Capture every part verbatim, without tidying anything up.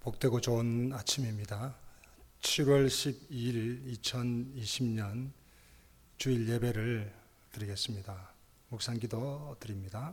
복되고 좋은 아침입니다. 칠월 십이일 이천이십년 주일 예배를 드리겠습니다. 묵상기도 드립니다.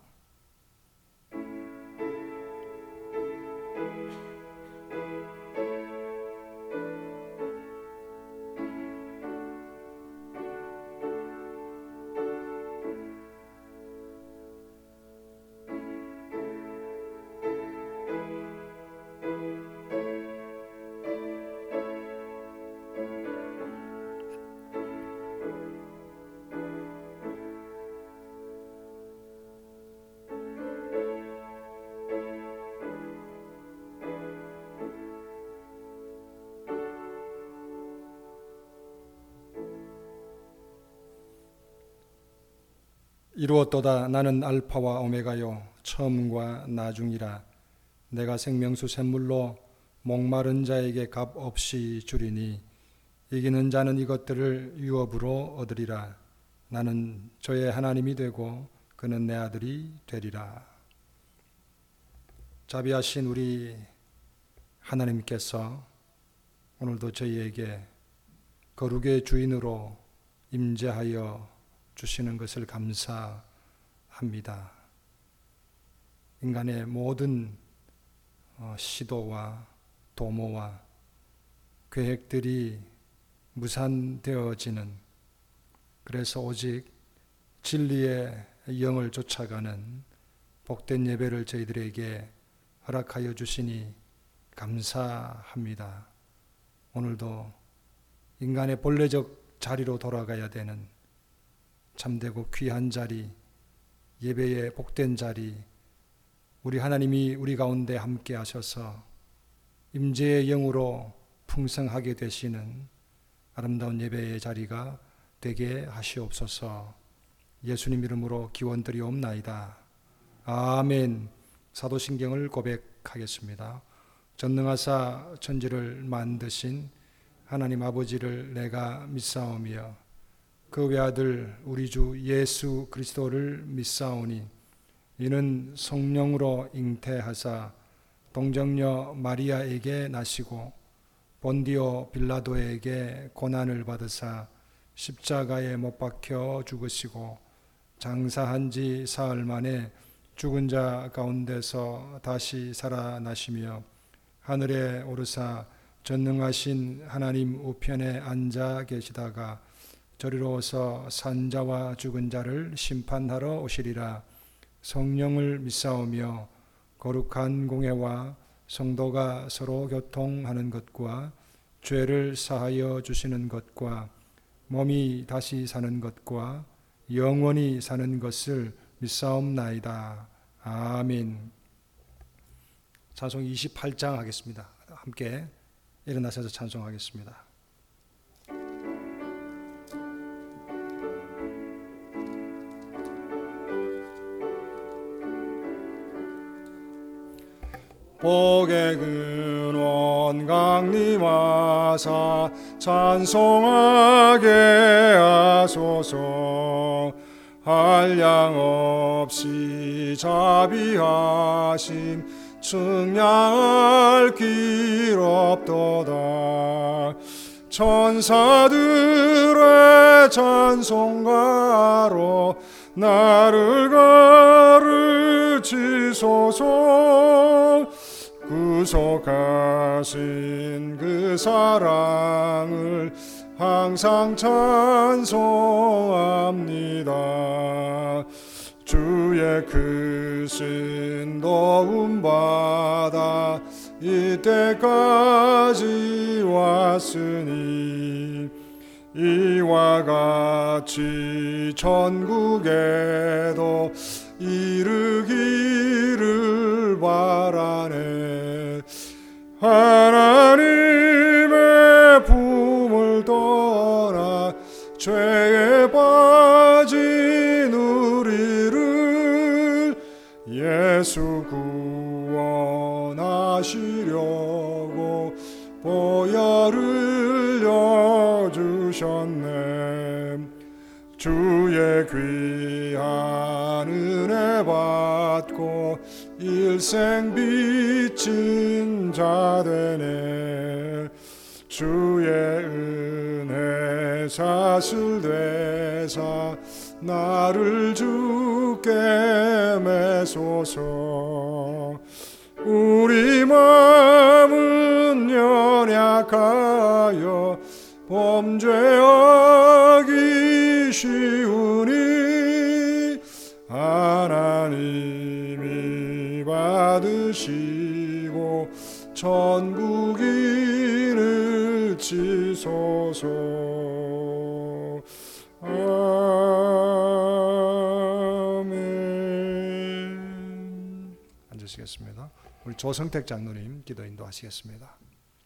이루었도다. 나는 알파와 오메가요 처음과 나중이라. 내가 생명수 샘물로 목마른 자에게 값 없이 주리니 이기는 자는 이것들을 유업으로 얻으리라. 나는 저의 하나님이 되고 그는 내 아들이 되리라. 자비하신 우리 하나님께서 오늘도 저희에게 거룩의 주인으로 임재하여 주시는 것을 감사합니다. 인간의 모든 시도와 도모와 계획들이 무산되어지는, 그래서 오직 진리의 영을 쫓아가는 복된 예배를 저희들에게 허락하여 주시니 감사합니다. 오늘도 인간의 본래적 자리로 돌아가야 되는 참되고 귀한 자리, 예배의 복된 자리, 우리 하나님이 우리 가운데 함께 하셔서 임재의 영으로 풍성하게 되시는 아름다운 예배의 자리가 되게 하시옵소서. 예수님 이름으로 기원드리옵나이다. 아멘. 사도신경을 고백하겠습니다. 전능하사 천지를 만드신 하나님 아버지를 내가 믿사오며 그 외아들 우리 주 예수 그리스도를 믿사오니 이는 성령으로 잉태하사 동정녀 마리아에게 나시고 본디오 빌라도에게 고난을 받으사 십자가에 못 박혀 죽으시고 장사한 지 사흘 만에 죽은 자 가운데서 다시 살아나시며 하늘에 오르사 전능하신 하나님 우편에 앉아 계시다가 저리로서 산자와 죽은 자를 심판하러 오시리라. 성령을 믿사오며 거룩한 공회와 성도가 서로 교통하는 것과 죄를 사하여 주시는 것과 몸이 다시 사는 것과 영원히 사는 것을 믿사옵나이다. 아멘. 찬송 이십팔장 하겠습니다. 함께 일어나셔서 찬송하겠습니다. 복의 근원 강림하사 찬송하게 하소서. 한량 없이 자비하심 측량할 길 없도다. 천사들의 찬송가로 나를 가르치소서. 구속하신 그 사랑을 항상 찬송합니다. 주의 크신 도움 받아 이때까지 왔으니 이와 같이 천국에도 이르기를 바라네. 하나님의 품을 떠나 죄에 빠진 우리를 예수 구원하시려고 보혈을 흘려주셨네. 주의 귀한 은혜 받고 일생 빚진 자 되네. 주의 은혜 사슬되사 나를 주께 매소서. 우리 마음은 연약하여 범죄하기 쉬우니 하나님이 받으시고 천국인을 치소서. 아멘. 앉으시겠습니다. 우리 조성택 장로님 기도 인도하시겠습니다.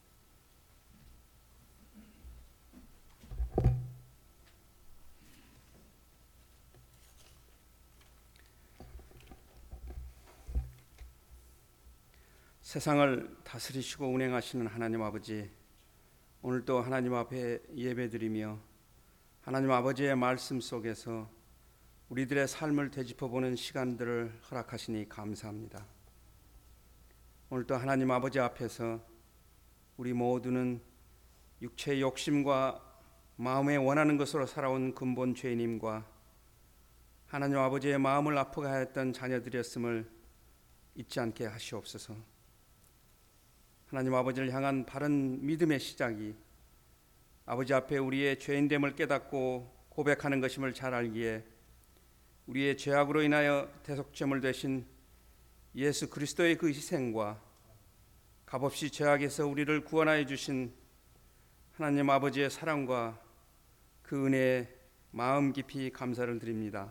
세상을 다스리시고 운행하시는 하나님 아버지, 오늘도 하나님 앞에 예배드리며 하나님 아버지의 말씀 속에서 우리들의 삶을 되짚어보는 시간들을 허락하시니 감사합니다. 오늘도 하나님 아버지 앞에서 우리 모두는 육체의 욕심과 마음에 원하는 것으로 살아온 근본 죄인임과 하나님 아버지의 마음을 아프게 하였던 자녀들이었음을 잊지 않게 하시옵소서. 하나님 아버지를 향한 바른 믿음의 시작이 아버지 앞에 우리의 죄인됨을 깨닫고 고백하는 것임을 잘 알기에 우리의 죄악으로 인하여 대속제물 되신 예수 그리스도의 그 희생과 값없이 죄악에서 우리를 구원하여 주신 하나님 아버지의 사랑과 그 은혜에 마음 깊이 감사를 드립니다.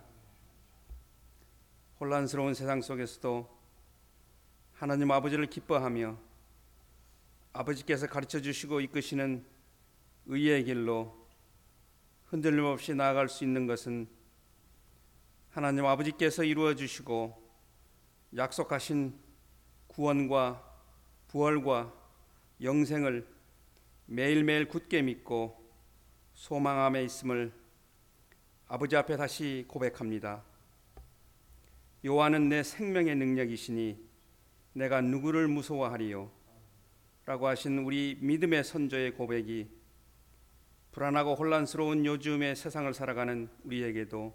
혼란스러운 세상 속에서도 하나님 아버지를 기뻐하며 아버지께서 가르쳐 주시고 이끄시는 의의 길로 흔들림 없이 나아갈 수 있는 것은 하나님 아버지께서 이루어 주시고 약속하신 구원과 부활과 영생을 매일매일 굳게 믿고 소망함에 있음을 아버지 앞에 다시 고백합니다. 여호와는 내 생명의 능력이시니 내가 누구를 무서워하리요? 라고 하신 우리 믿음의 선조의 고백이 불안하고 혼란스러운 요즘의 세상을 살아가는 우리에게도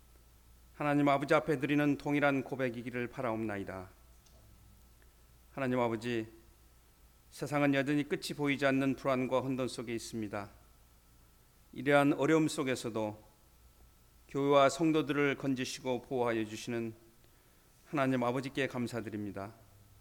하나님 아버지 앞에 드리는 동일한 고백이기를 바라옵나이다. 하나님 아버지, 세상은 여전히 끝이 보이지 않는 불안과 혼돈 속에 있습니다. 이러한 어려움 속에서도 교회와 성도들을 건지시고 보호하여 주시는 하나님 아버지께 감사드립니다.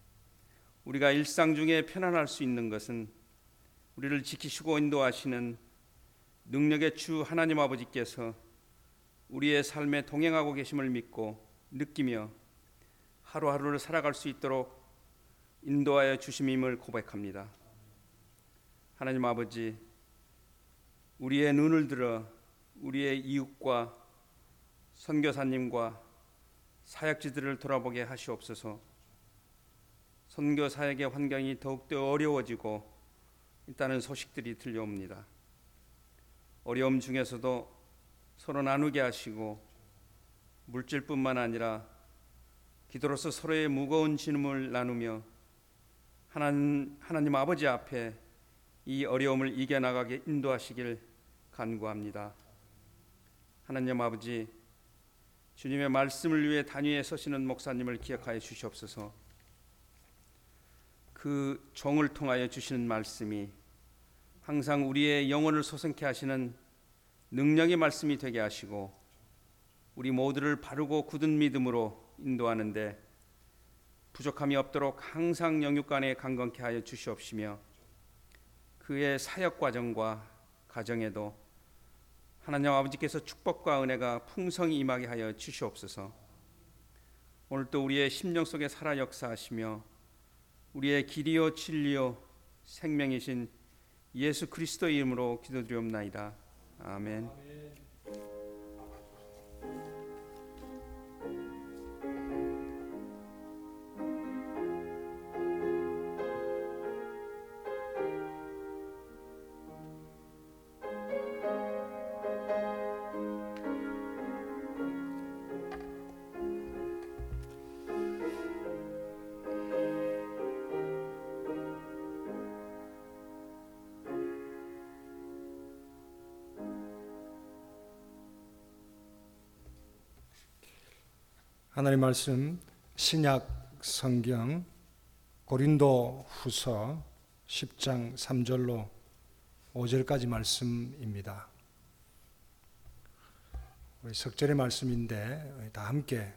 우리가 일상 중에 편안할 수 있는 것은 우리를 지키시고 인도하시는 능력의 주 하나님 아버지께서 우리의 삶에 동행하고 계심을 믿고 느끼며 하루하루를 살아갈 수 있도록 인도하여 주심임을 고백합니다. 하나님 아버지, 우리의 눈을 들어 우리의 이웃과 선교사님과 사역지들을 돌아보게 하시옵소서. 선교 사역의 환경이 더욱더 어려워지고 있다는 소식들이 들려옵니다. 어려움 중에서도 서로 나누게 하시고 물질뿐만 아니라 기도로서 서로의 무거운 짐을 나누며 하나님, 하나님 아버지 앞에 이 어려움을 이겨나가게 인도하시길 간구합니다. 하나님 아버지, 주님의 말씀을 위해 단위에 서시는 목사님을 기억하여 주시옵소서. 그 종을 통하여 주시는 말씀이 항상 우리의 영혼을 소생케 하시는 능력의 말씀이 되게 하시고 우리 모두를 바르고 굳은 믿음으로 인도하는데 부족함이 없도록 항상 영육간에 강건케 하여 주시옵시며 그의 사역 과정과 가정에도 하나님 아버지께서 축복과 은혜가 풍성히 임하게 하여 주시옵소서. 오늘도 우리의 심령 속에 살아 역사하시며 우리의 길이요 진리요 생명이신 예수 그리스도의 이름으로 기도드리옵나이다. 아멘. 하나님 말씀 신약 성경 고린도 후서 십 장 삼 절로 오 절까지 말씀입니다. 우리 석절의 말씀인데 다 함께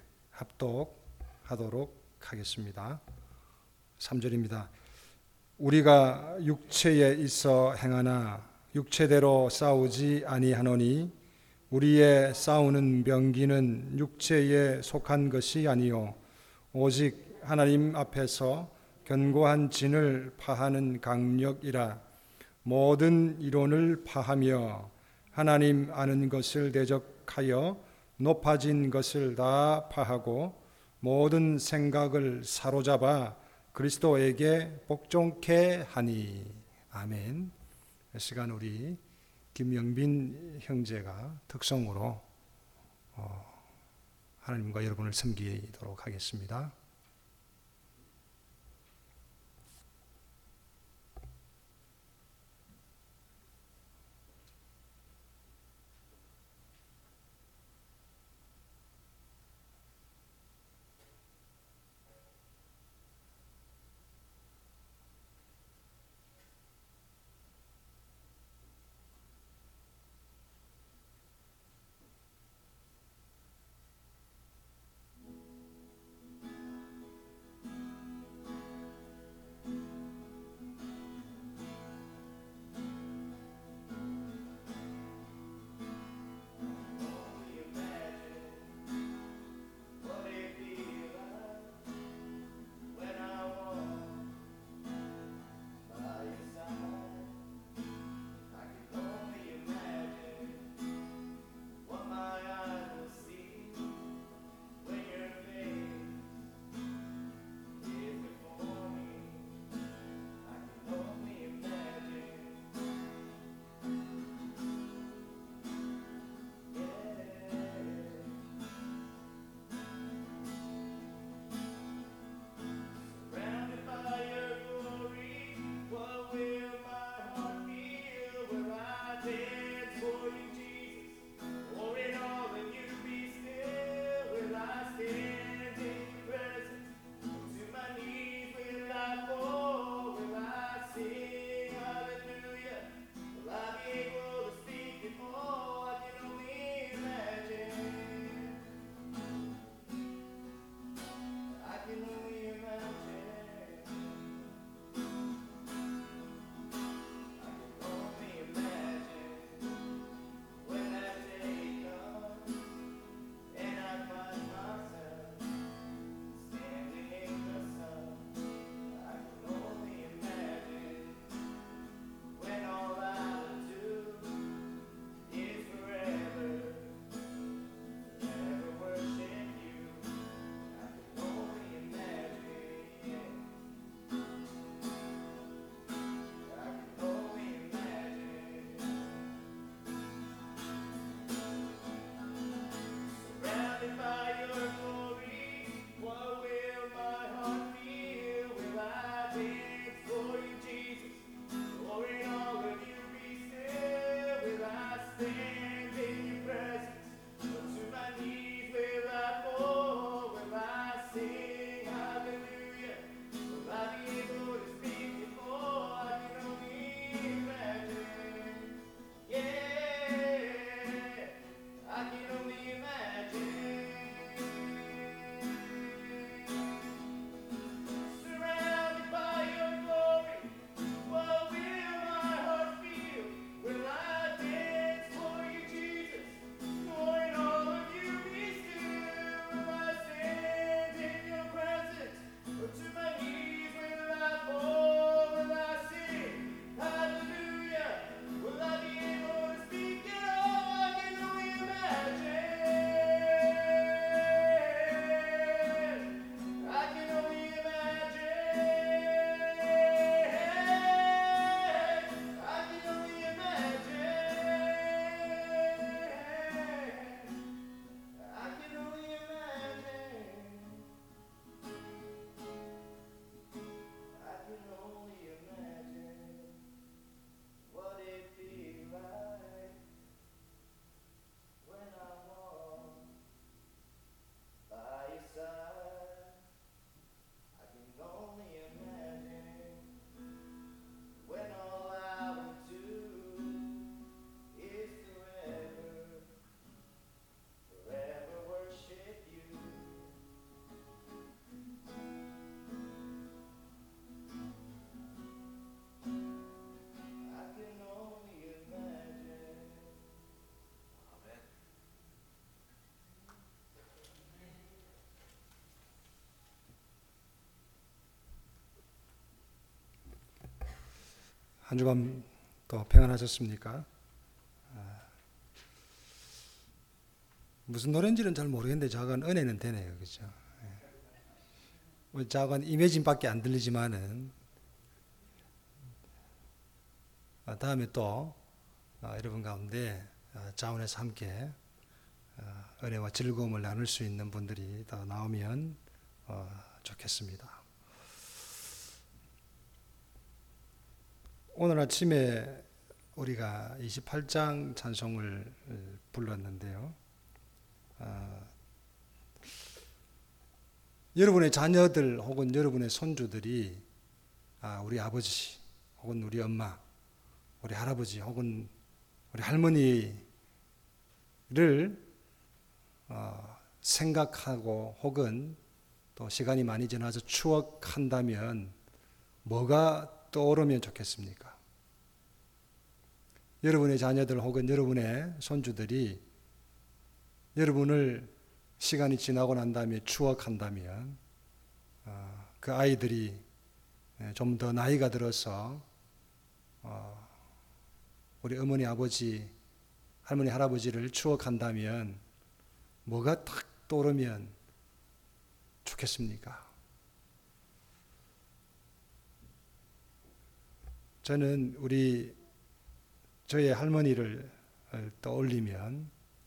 합독하도록 하겠습니다. 삼 절입니다. 우리가 육체에 있어 행하나 육체대로 싸우지 아니하노니 우리의 싸우는 병기는 육체에 속한 것이 아니요 오직 하나님 앞에서 견고한 진을 파하는 강력이라. 모든 이론을 파하며 하나님 아는 것을 대적하여 높아진 것을 다 파하고 모든 생각을 사로잡아 그리스도에게 복종케 하니. 아멘. 이 시간 우리 김영빈 형제가 특성으로 하나님과 여러분을 섬기도록 하겠습니다. 한 주간 또 평안하셨습니까? 무슨 노래인지는 잘 모르겠는데 작은 은혜는 되네요. 그렇죠? 뭐 작은 이미진밖에 안 들리지만은 다음에 또 여러분 가운데 자원에서 함께 은혜와 즐거움을 나눌 수 있는 분들이 더 나오면 좋겠습니다. 오늘 아침에 우리가 이십팔 장 찬송을 불렀는데요. 어, 여러분의 자녀들 혹은 여러분의 손주들이 아, 우리 아버지 혹은 우리 엄마, 우리 할아버지 혹은 우리 할머니를 어, 생각하고 혹은 또 시간이 많이 지나서 추억한다면 뭐가 떠오르면 좋겠습니까? 여러분의 자녀들 혹은 여러분의 손주들이 여러분을 시간이 지나고 난 다음에 추억한다면 어, 그 아이들이 좀 더 나이가 들어서 어, 우리 어머니, 아버지, 할머니, 할아버지를 추억한다면 뭐가 딱 떠오르면 좋겠습니까? 저는 우리 저의 할머니를 떠올리면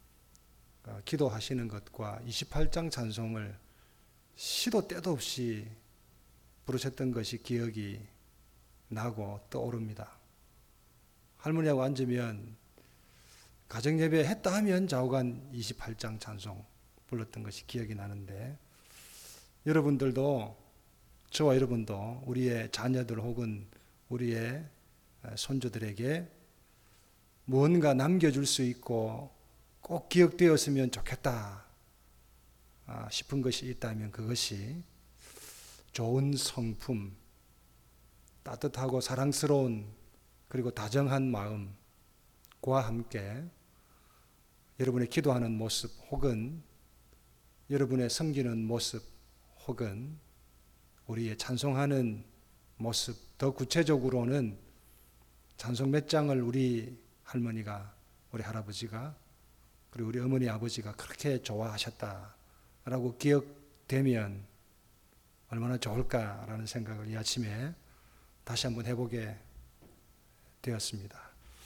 기도하시는 것과 이십팔 장 찬송을 시도 때도 없이 부르셨던 것이 기억이 나고 떠오릅니다. 할머니하고 앉으면 가정예배 했다 하면 좌우간 이십팔 장 찬송 불렀던 것이 기억이 나는데 여러분들도 저와 여러분도 우리의 자녀들 혹은 우리의 손주들에게 무언가 남겨줄 수 있고 꼭 기억되었으면 좋겠다 싶은 것이 있다면 그것이 좋은 성품, 따뜻하고 사랑스러운 그리고 다정한 마음과 함께 여러분의 기도하는 모습 혹은 여러분의 섬기는 모습 혹은 우리의 찬송하는 모습, 더 구체적으로는 찬송 몇 장을 우리 할머니가 우리 할아버지가 그리고 우리 어머니 아버지가 그렇게 좋아하셨다라고 기억되면 얼마나 좋을까라는 생각을 이 아침에 다시 한번 해보게 되었습니다.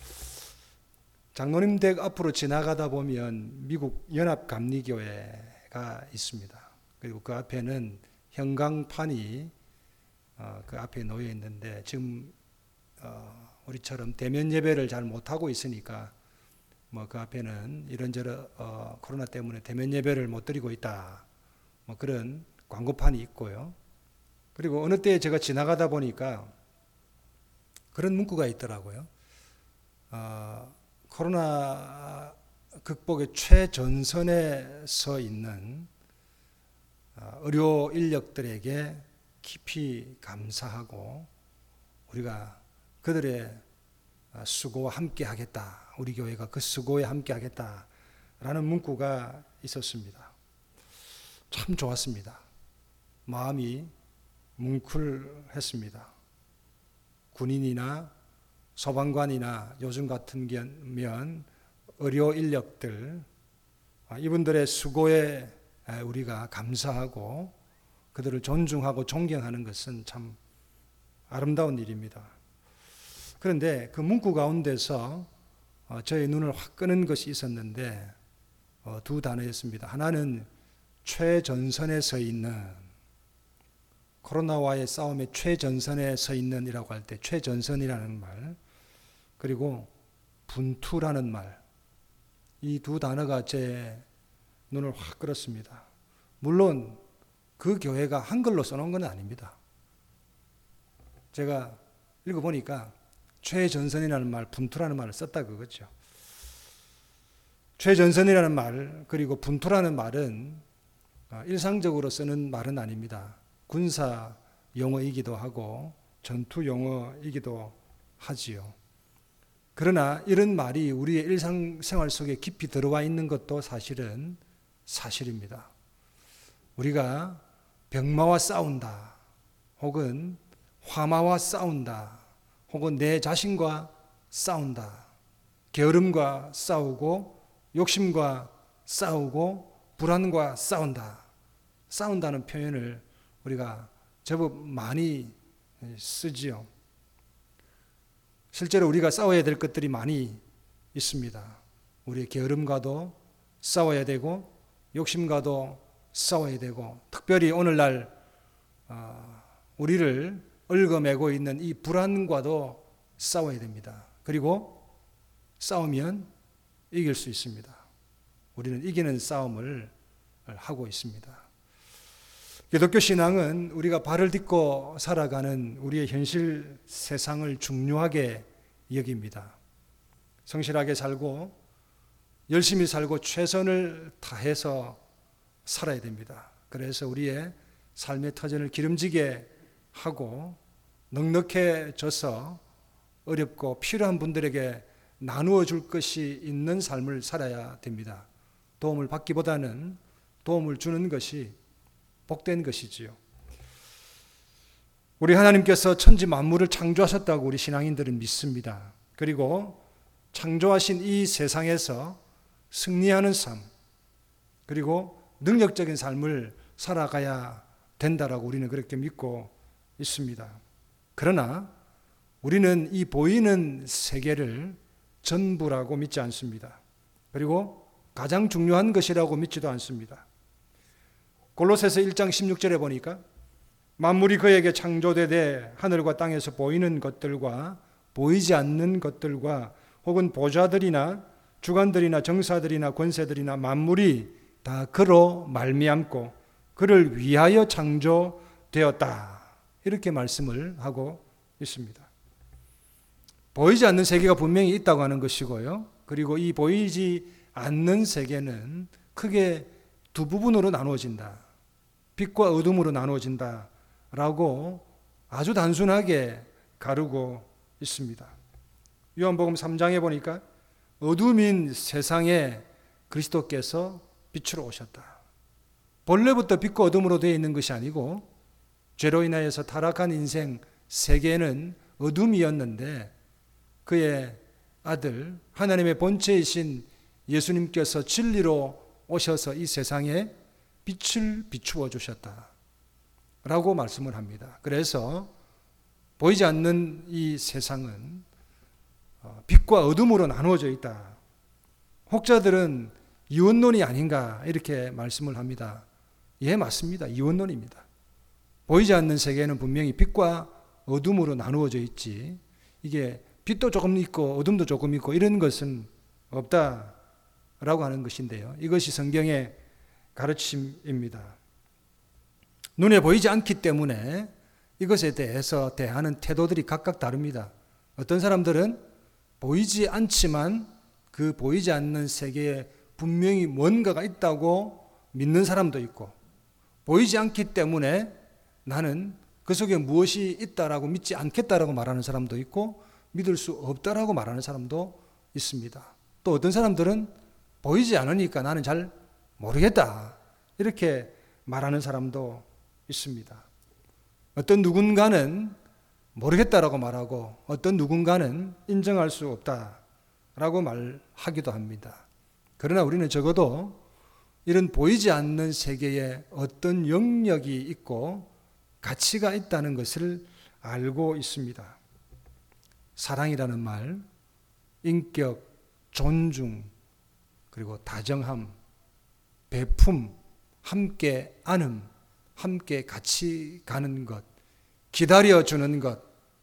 장로님 댁 앞으로 지나가다 보면 미국 연합감리교회가 있습니다. 그리고 그 앞에는 형광판이 그 앞에 놓여 있는데 지금 우리처럼 대면 예배를 잘 못하고 있으니까 뭐 그 앞에는 이런저런 어, 코로나 때문에 대면 예배를 못 드리고 있다. 뭐 그런 광고판이 있고요. 그리고 어느 때 제가 지나가다 보니까 그런 문구가 있더라고요. 어, 코로나 극복의 최전선에 서 있는 의료 인력들에게 깊이 감사하고 우리가 그들의 수고와 함께 하겠다. 우리 교회가 그 수고에 함께 하겠다라는 문구가 있었습니다. 참 좋았습니다. 마음이 뭉클했습니다. 군인이나 소방관이나 요즘 같은 경우면 의료 인력들 이분들의 수고에 우리가 감사하고 그들을 존중하고 존경하는 것은 참 아름다운 일입니다. 그런데 그 문구 가운데서 저의 눈을 확 끄는 것이 있었는데 두 단어였습니다. 하나는 최전선에 서 있는, 코로나와의 싸움의 최전선에 서 있는 이라고 할 때 최전선이라는 말, 그리고 분투라는 말, 이 두 단어가 제 눈을 확 끌었습니다. 물론 그 교회가 한글로 써놓은 건 아닙니다. 제가 읽어보니까 최전선이라는 말, 분투라는 말을 썼다 그거죠. 최전선이라는 말 그리고 분투라는 말은 일상적으로 쓰는 말은 아닙니다. 군사 용어이기도 하고 전투 용어이기도 하지요. 그러나 이런 말이 우리의 일상생활 속에 깊이 들어와 있는 것도 사실은 사실입니다. 우리가 병마와 싸운다 혹은 화마와 싸운다 혹은 내 자신과 싸운다. 게으름과 싸우고 욕심과 싸우고 불안과 싸운다. 싸운다는 표현을 우리가 제법 많이 쓰지요. 실제로 우리가 싸워야 될 것들이 많이 있습니다. 우리의 게으름과도 싸워야 되고 욕심과도 싸워야 되고, 특별히 오늘날 우리를 얽어매고 있는 이 불안과도 싸워야 됩니다. 그리고 싸우면 이길 수 있습니다. 우리는 이기는 싸움을 하고 있습니다. 기독교 신앙은 우리가 발을 딛고 살아가는 우리의 현실 세상을 중요하게 여깁니다. 성실하게 살고 열심히 살고 최선을 다해서 살아야 됩니다. 그래서 우리의 삶의 터전을 기름지게 하고 넉넉해져서 어렵고 필요한 분들에게 나누어 줄 것이 있는 삶을 살아야 됩니다. 도움을 받기보다는 도움을 주는 것이 복된 것이지요. 우리 하나님께서 천지 만물을 창조하셨다고 우리 신앙인들은 믿습니다. 그리고 창조하신 이 세상에서 승리하는 삶, 그리고 능력적인 삶을 살아가야 된다라고 우리는 그렇게 믿고 있습니다. 그러나 우리는 이 보이는 세계를 전부라고 믿지 않습니다. 그리고 가장 중요한 것이라고 믿지도 않습니다. 골로새서 일 장 십육 절에 보니까 만물이 그에게 창조되되 하늘과 땅에서 보이는 것들과 보이지 않는 것들과 혹은 보좌들이나 주관들이나 정사들이나 권세들이나 만물이 다 그로 말미암고 그를 위하여 창조되었다. 이렇게 말씀을 하고 있습니다. 보이지 않는 세계가 분명히 있다고 하는 것이고요. 그리고 이 보이지 않는 세계는 크게 두 부분으로 나누어진다. 빛과 어둠으로 나누어진다 라고 아주 단순하게 가르고 있습니다. 요한복음 삼 장에 보니까 어둠인 세상에 그리스도께서 빛으로 오셨다. 본래부터 빛과 어둠으로 되어 있는 것이 아니고 죄로 인하여서 타락한 인생 세계는 어둠이었는데 그의 아들 하나님의 본체이신 예수님께서 진리로 오셔서 이 세상에 빛을 비추어 주셨다 라고 말씀을 합니다. 그래서 보이지 않는 이 세상은 빛과 어둠으로 나누어져 있다. 혹자들은 이원론이 아닌가 이렇게 말씀을 합니다. 예, 맞습니다. 이원론입니다. 보이지 않는 세계는 분명히 빛과 어둠으로 나누어져 있지, 이게 빛도 조금 있고 어둠도 조금 있고 이런 것은 없다라고 하는 것인데요. 이것이 성경의 가르침입니다. 눈에 보이지 않기 때문에 이것에 대해서 대하는 태도들이 각각 다릅니다. 어떤 사람들은 보이지 않지만 그 보이지 않는 세계에 분명히 뭔가가 있다고 믿는 사람도 있고, 보이지 않기 때문에 나는 그 속에 무엇이 있다라고 믿지 않겠다라고 말하는 사람도 있고, 믿을 수 없다라고 말하는 사람도 있습니다. 또 어떤 사람들은 보이지 않으니까 나는 잘 모르겠다 이렇게 말하는 사람도 있습니다. 어떤 누군가는 모르겠다라고 말하고 어떤 누군가는 인정할 수 없다라고 말하기도 합니다. 그러나 우리는 적어도 이런 보이지 않는 세계에 어떤 영역이 있고 가치가 있다는 것을 알고 있습니다. 사랑이라는 말, 인격, 존중, 그리고 다정함, 배품, 함께 안음, 함께 같이 가는 것, 기다려주는 것,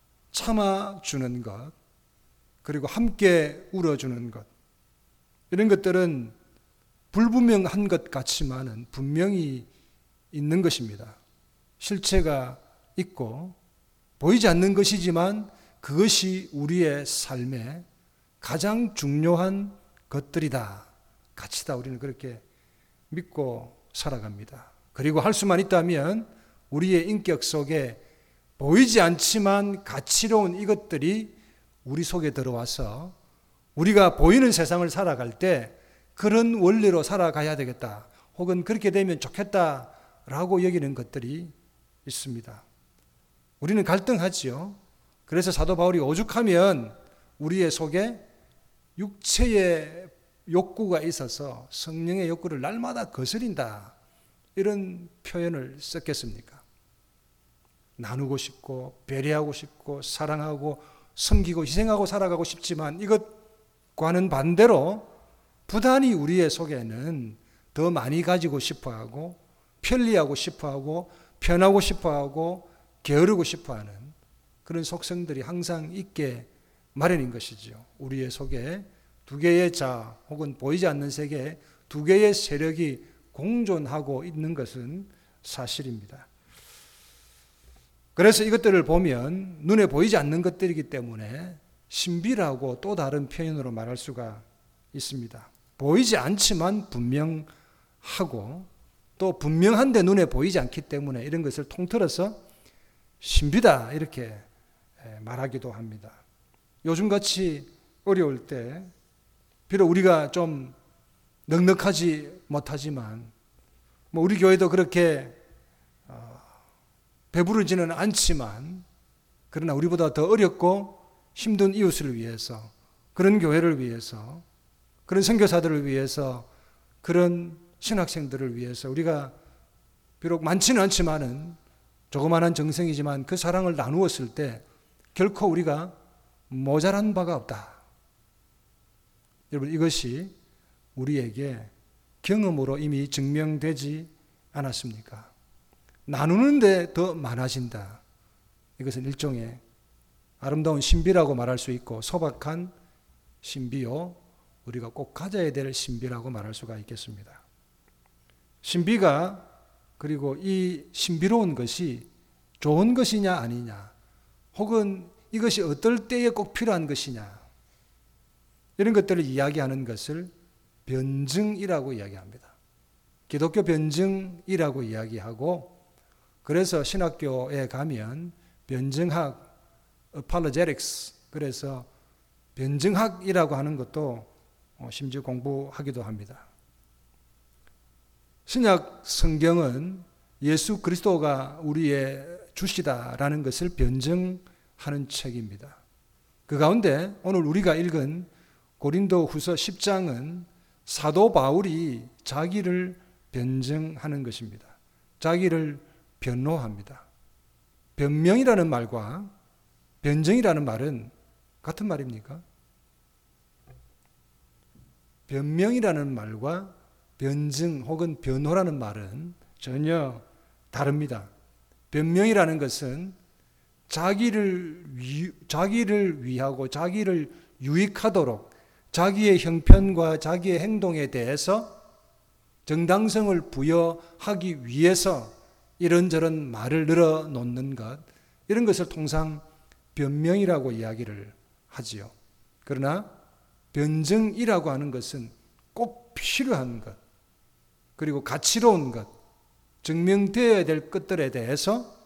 참아주는 것, 그리고 함께 울어주는 것, 이런 것들은 불분명한 것 같지만은 분명히 있는 것입니다. 실체가 있고 보이지 않는 것이지만 그것이 우리의 삶에 가장 중요한 것들이다, 가치다. 우리는 그렇게 믿고 살아갑니다. 그리고 할 수만 있다면 우리의 인격 속에 보이지 않지만 가치로운 이것들이 우리 속에 들어와서 우리가 보이는 세상을 살아갈 때 그런 원리로 살아가야 되겠다, 혹은 그렇게 되면 좋겠다라고 여기는 것들이 있습니다. 우리는 갈등하지요. 그래서 사도 바울이 오죽하면 우리의 속에 육체의 욕구가 있어서 성령의 욕구를 날마다 거스린다, 이런 표현을 썼겠습니까? 나누고 싶고 배려하고 싶고 사랑하고 섬기고 희생하고 살아가고 싶지만 이것과는 반대로 부단히 우리의 속에는 더 많이 가지고 싶어하고 편리하고 싶어하고 편하고 싶어하고 게으르고 싶어하는 그런 속성들이 항상 있게 마련인 것이죠. 우리의 속에 두 개의 자 혹은 보이지 않는 세계에 두 개의 세력이 공존하고 있는 것은 사실입니다. 그래서 이것들을 보면 눈에 보이지 않는 것들이기 때문에 신비라고 또 다른 표현으로 말할 수가 있습니다. 보이지 않지만 분명하고 또 분명한데 눈에 보이지 않기 때문에 이런 것을 통틀어서 신비다, 이렇게 말하기도 합니다. 요즘같이 어려울 때 비록 우리가 좀 넉넉하지 못하지만 뭐 우리 교회도 그렇게 배부르지는 않지만 그러나 우리보다 더 어렵고 힘든 이웃을 위해서, 그런 교회를 위해서, 그런 선교사들을 위해서, 그런 신학생들을 위해서 우리가 비록 많지는 않지만은 조그마한 정성이지만 그 사랑을 나누었을 때 결코 우리가 모자란 바가 없다. 여러분, 이것이 우리에게 경험으로 이미 증명되지 않았습니까? 나누는데 더 많아진다. 이것은 일종의 아름다운 신비라고 말할 수 있고 소박한 신비요, 우리가 꼭 가져야 될 신비라고 말할 수가 있겠습니다. 신비가, 그리고 이 신비로운 것이 좋은 것이냐 아니냐, 혹은 이것이 어떨 때에 꼭 필요한 것이냐, 이런 것들을 이야기하는 것을 변증이라고 이야기합니다. 기독교 변증이라고 이야기하고, 그래서 신학교에 가면 변증학, apologetics, 그래서 변증학이라고 하는 것도 심지어 공부하기도 합니다. 신약 성경은 예수 그리스도가 우리의 주시다라는 것을 변증하는 책입니다. 그 가운데 오늘 우리가 읽은 고린도 후서 십 장은 사도 바울이 자기를 변증하는 것입니다. 자기를 변호합니다. 변명이라는 말과 변증이라는 말은 같은 말입니까? 변명이라는 말과 변증 혹은 변호라는 말은 전혀 다릅니다. 변명이라는 것은 자기를 위, 자기를 위하고 자기를 유익하도록 자기의 형편과 자기의 행동에 대해서 정당성을 부여하기 위해서 이런저런 말을 늘어놓는 것, 이런 것을 통상 변명이라고 이야기를 하지요. 그러나 변증이라고 하는 것은 꼭 필요한 것, 그리고 가치로운 것, 증명되어야 될 것들에 대해서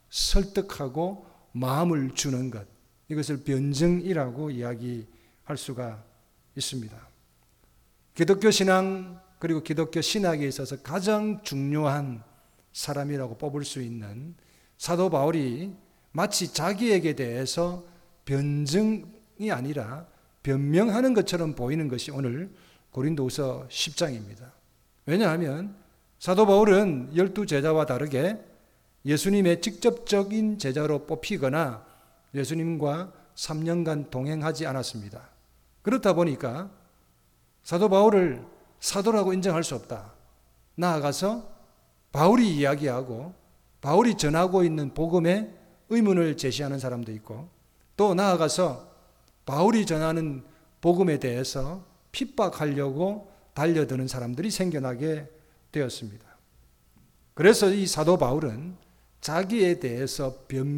설득하고 마음을 주는 것, 이것을 변증이라고 이야기할 수가 있습니다. 기독교 신앙, 그리고 기독교 신학에 있어서 가장 중요한 사람이라고 뽑을 수 있는 사도 바울이 마치 자기에게 대해서 변증이 아니라 변명하는 것처럼 보이는 것이 오늘 고린도후서 십 장입니다. 왜냐하면 사도 바울은 열두 제자와 다르게 예수님의 직접적인 제자로 뽑히거나 예수님과 삼 년간 동행하지 않았습니다. 그렇다 보니까 사도 바울을 사도라고 인정할 수 없다. 나아가서 바울이 이야기하고 바울이 전하고 있는 복음에 의문을 제시하는 사람도 있고, 또 나아가서 바울이 전하는 복음에 대해서 핍박하려고 달려드는 사람들이 생겨나게 되었습니다. 그래서 이 사도 바울은 자기에 대해서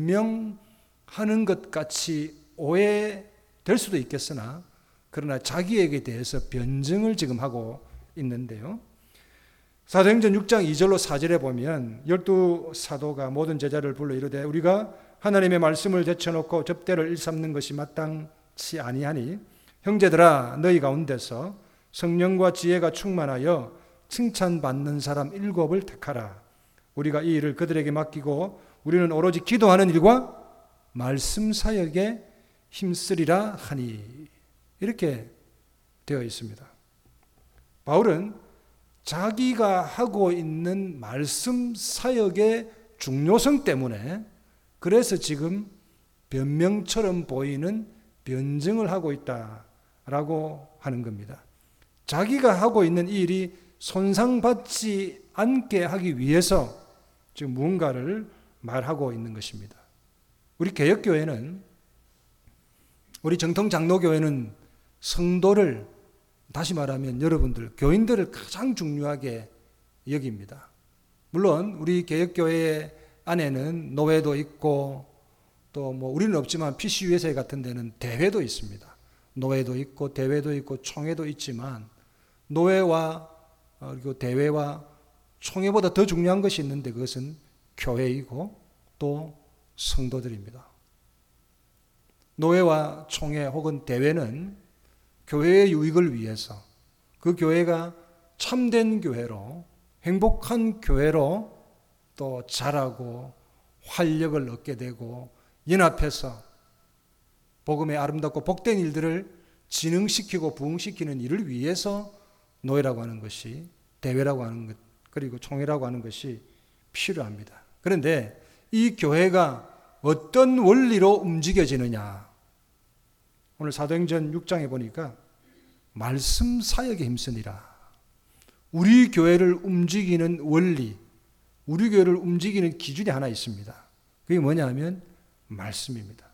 변명하는 것 같이 오해될 수도 있겠으나 그러나 자기에게 대해서 변증을 지금 하고 있는데요. 사도행전 육 장 이 절로 사 절에 보면 열두 사도가 모든 제자를 불러 이르되 우리가 하나님의 말씀을 제쳐놓고 접대를 일삼는 것이 마땅치 아니하니 형제들아 너희 가운데서 성령과 지혜가 충만하여 칭찬받는 사람 일곱을 택하라. 우리가 이 일을 그들에게 맡기고 우리는 오로지 기도하는 일과 말씀 사역에 힘쓰리라 하니, 이렇게 되어 있습니다. 바울은 자기가 하고 있는 말씀 사역의 중요성 때문에 그래서 지금 변명처럼 보이는 변증을 하고 있다라고 하는 겁니다. 자기가 하고 있는 이 일이 손상받지 않게 하기 위해서 지금 무언가를 말하고 있는 것입니다. 우리 개혁교회는, 우리 정통 장로교회는 성도를, 다시 말하면 여러분들, 교인들을 가장 중요하게 여깁니다. 물론 우리 개혁교회 안에는 노회도 있고 또 뭐 우리는 없지만 피씨유에스에이 같은 데는 대회도 있습니다. 노회도 있고 대회도 있고 총회도 있지만 노회와 그리고 대회와 총회보다 더 중요한 것이 있는데 그것은 교회이고 또 성도들입니다. 노회와 총회 혹은 대회는 교회의 유익을 위해서, 그 교회가 참된 교회로, 행복한 교회로 또 자라고 활력을 얻게 되고 연합해서 복음의 아름답고 복된 일들을 진흥시키고 부흥시키는 일을 위해서 노회라고 하는 것이, 대회라고 하는 것, 그리고 총회라고 하는 것이 필요합니다. 그런데 이 교회가 어떤 원리로 움직여지느냐, 오늘 사도행전 육 장에 보니까 말씀 사역에 힘쓰니라. 우리 교회를 움직이는 원리, 우리 교회를 움직이는 기준이 하나 있습니다. 그게 뭐냐 하면 말씀입니다.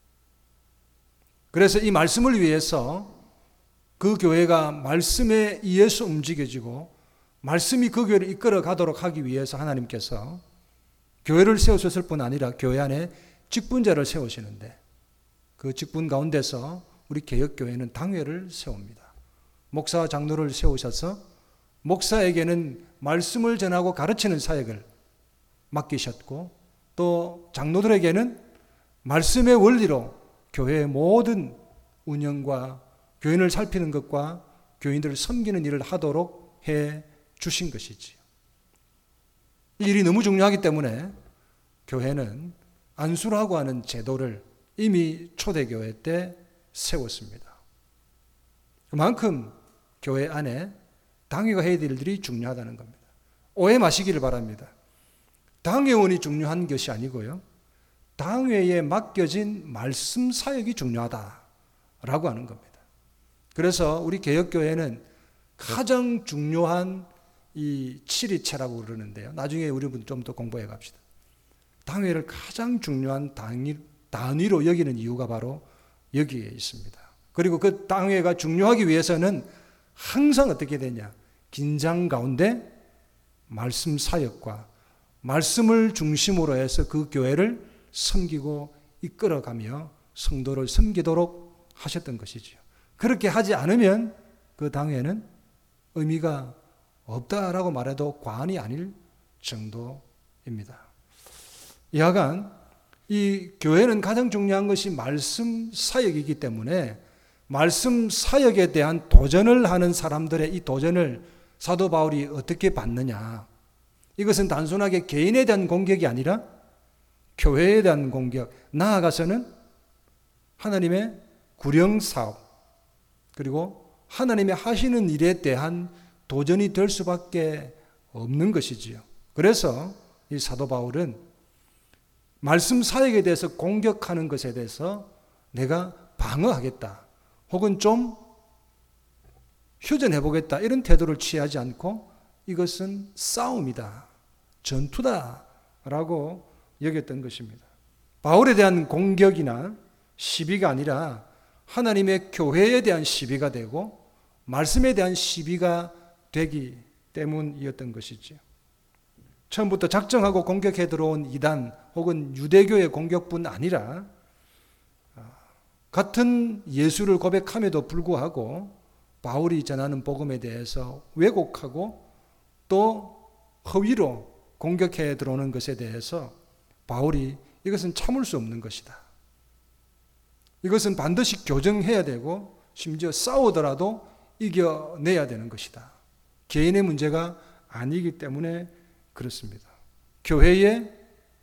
그래서 이 말씀을 위해서 그 교회가 말씀에 의해서 움직여지고 말씀이 그 교회를 이끌어 가도록 하기 위해서 하나님께서 교회를 세우셨을 뿐 아니라 교회 안에 직분자를 세우시는데, 그 직분 가운데서 우리 개혁교회는 당회를 세웁니다. 목사와 장로를 세우셔서 목사에게는 말씀을 전하고 가르치는 사역을 맡기셨고, 또 장로들에게는 말씀의 원리로 교회의 모든 운영과 교인을 살피는 것과 교인들을 섬기는 일을 하도록 해 주신 것이지요. 이 일이 너무 중요하기 때문에 교회는 안수라고 하는 제도를 이미 초대교회 때 세웠습니다. 그만큼 교회 안에 당회가 해야 될 일들이 중요하다는 겁니다. 오해 마시기를 바랍니다. 당회원이 중요한 것이 아니고요, 당회에 맡겨진 말씀 사역이 중요하다라고 하는 겁니다. 그래서 우리 개혁교회는 가장 중요한 이 칠이체라고 그러는데요, 나중에 우리 좀 더 공부해 갑시다. 당회를 가장 중요한 단위, 단위로 여기는 이유가 바로 여기에 있습니다. 그리고 그 당회가 중요하기 위해서는 항상 어떻게 되냐, 긴장 가운데 말씀 사역과 말씀을 중심으로 해서 그 교회를 섬기고 이끌어가며 성도를 섬기도록 하셨던 것이지요. 그렇게 하지 않으면 그 당회는 의미가 없다라고 말해도 과언이 아닐 정도입니다. 이하간 이 교회는 가장 중요한 것이 말씀 사역이기 때문에 말씀 사역에 대한 도전을 하는 사람들의 이 도전을 사도 바울이 어떻게 받느냐, 이것은 단순하게 개인에 대한 공격이 아니라 교회에 대한 공격, 나아가서는 하나님의 구령사업, 그리고 하나님의 하시는 일에 대한 도전이 될 수밖에 없는 것이지요. 그래서 이 사도 바울은 말씀 사역에 대해서 공격하는 것에 대해서 내가 방어하겠다, 혹은 좀 휴전해보겠다, 이런 태도를 취하지 않고 이것은 싸움이다, 전투다 라고 여겼던 것입니다. 바울에 대한 공격이나 시비가 아니라 하나님의 교회에 대한 시비가 되고 말씀에 대한 시비가 되기 때문이었던 것이죠. 처음부터 작정하고 공격해 들어온 이단 혹은 유대교의 공격뿐 아니라 같은 예수를 고백함에도 불구하고 바울이 전하는 복음에 대해서 왜곡하고 또 허위로 공격해 들어오는 것에 대해서 바울이 이것은 참을 수 없는 것이다, 이것은 반드시 교정해야 되고 심지어 싸우더라도 이겨내야 되는 것이다, 개인의 문제가 아니기 때문에 그렇습니다. 교회의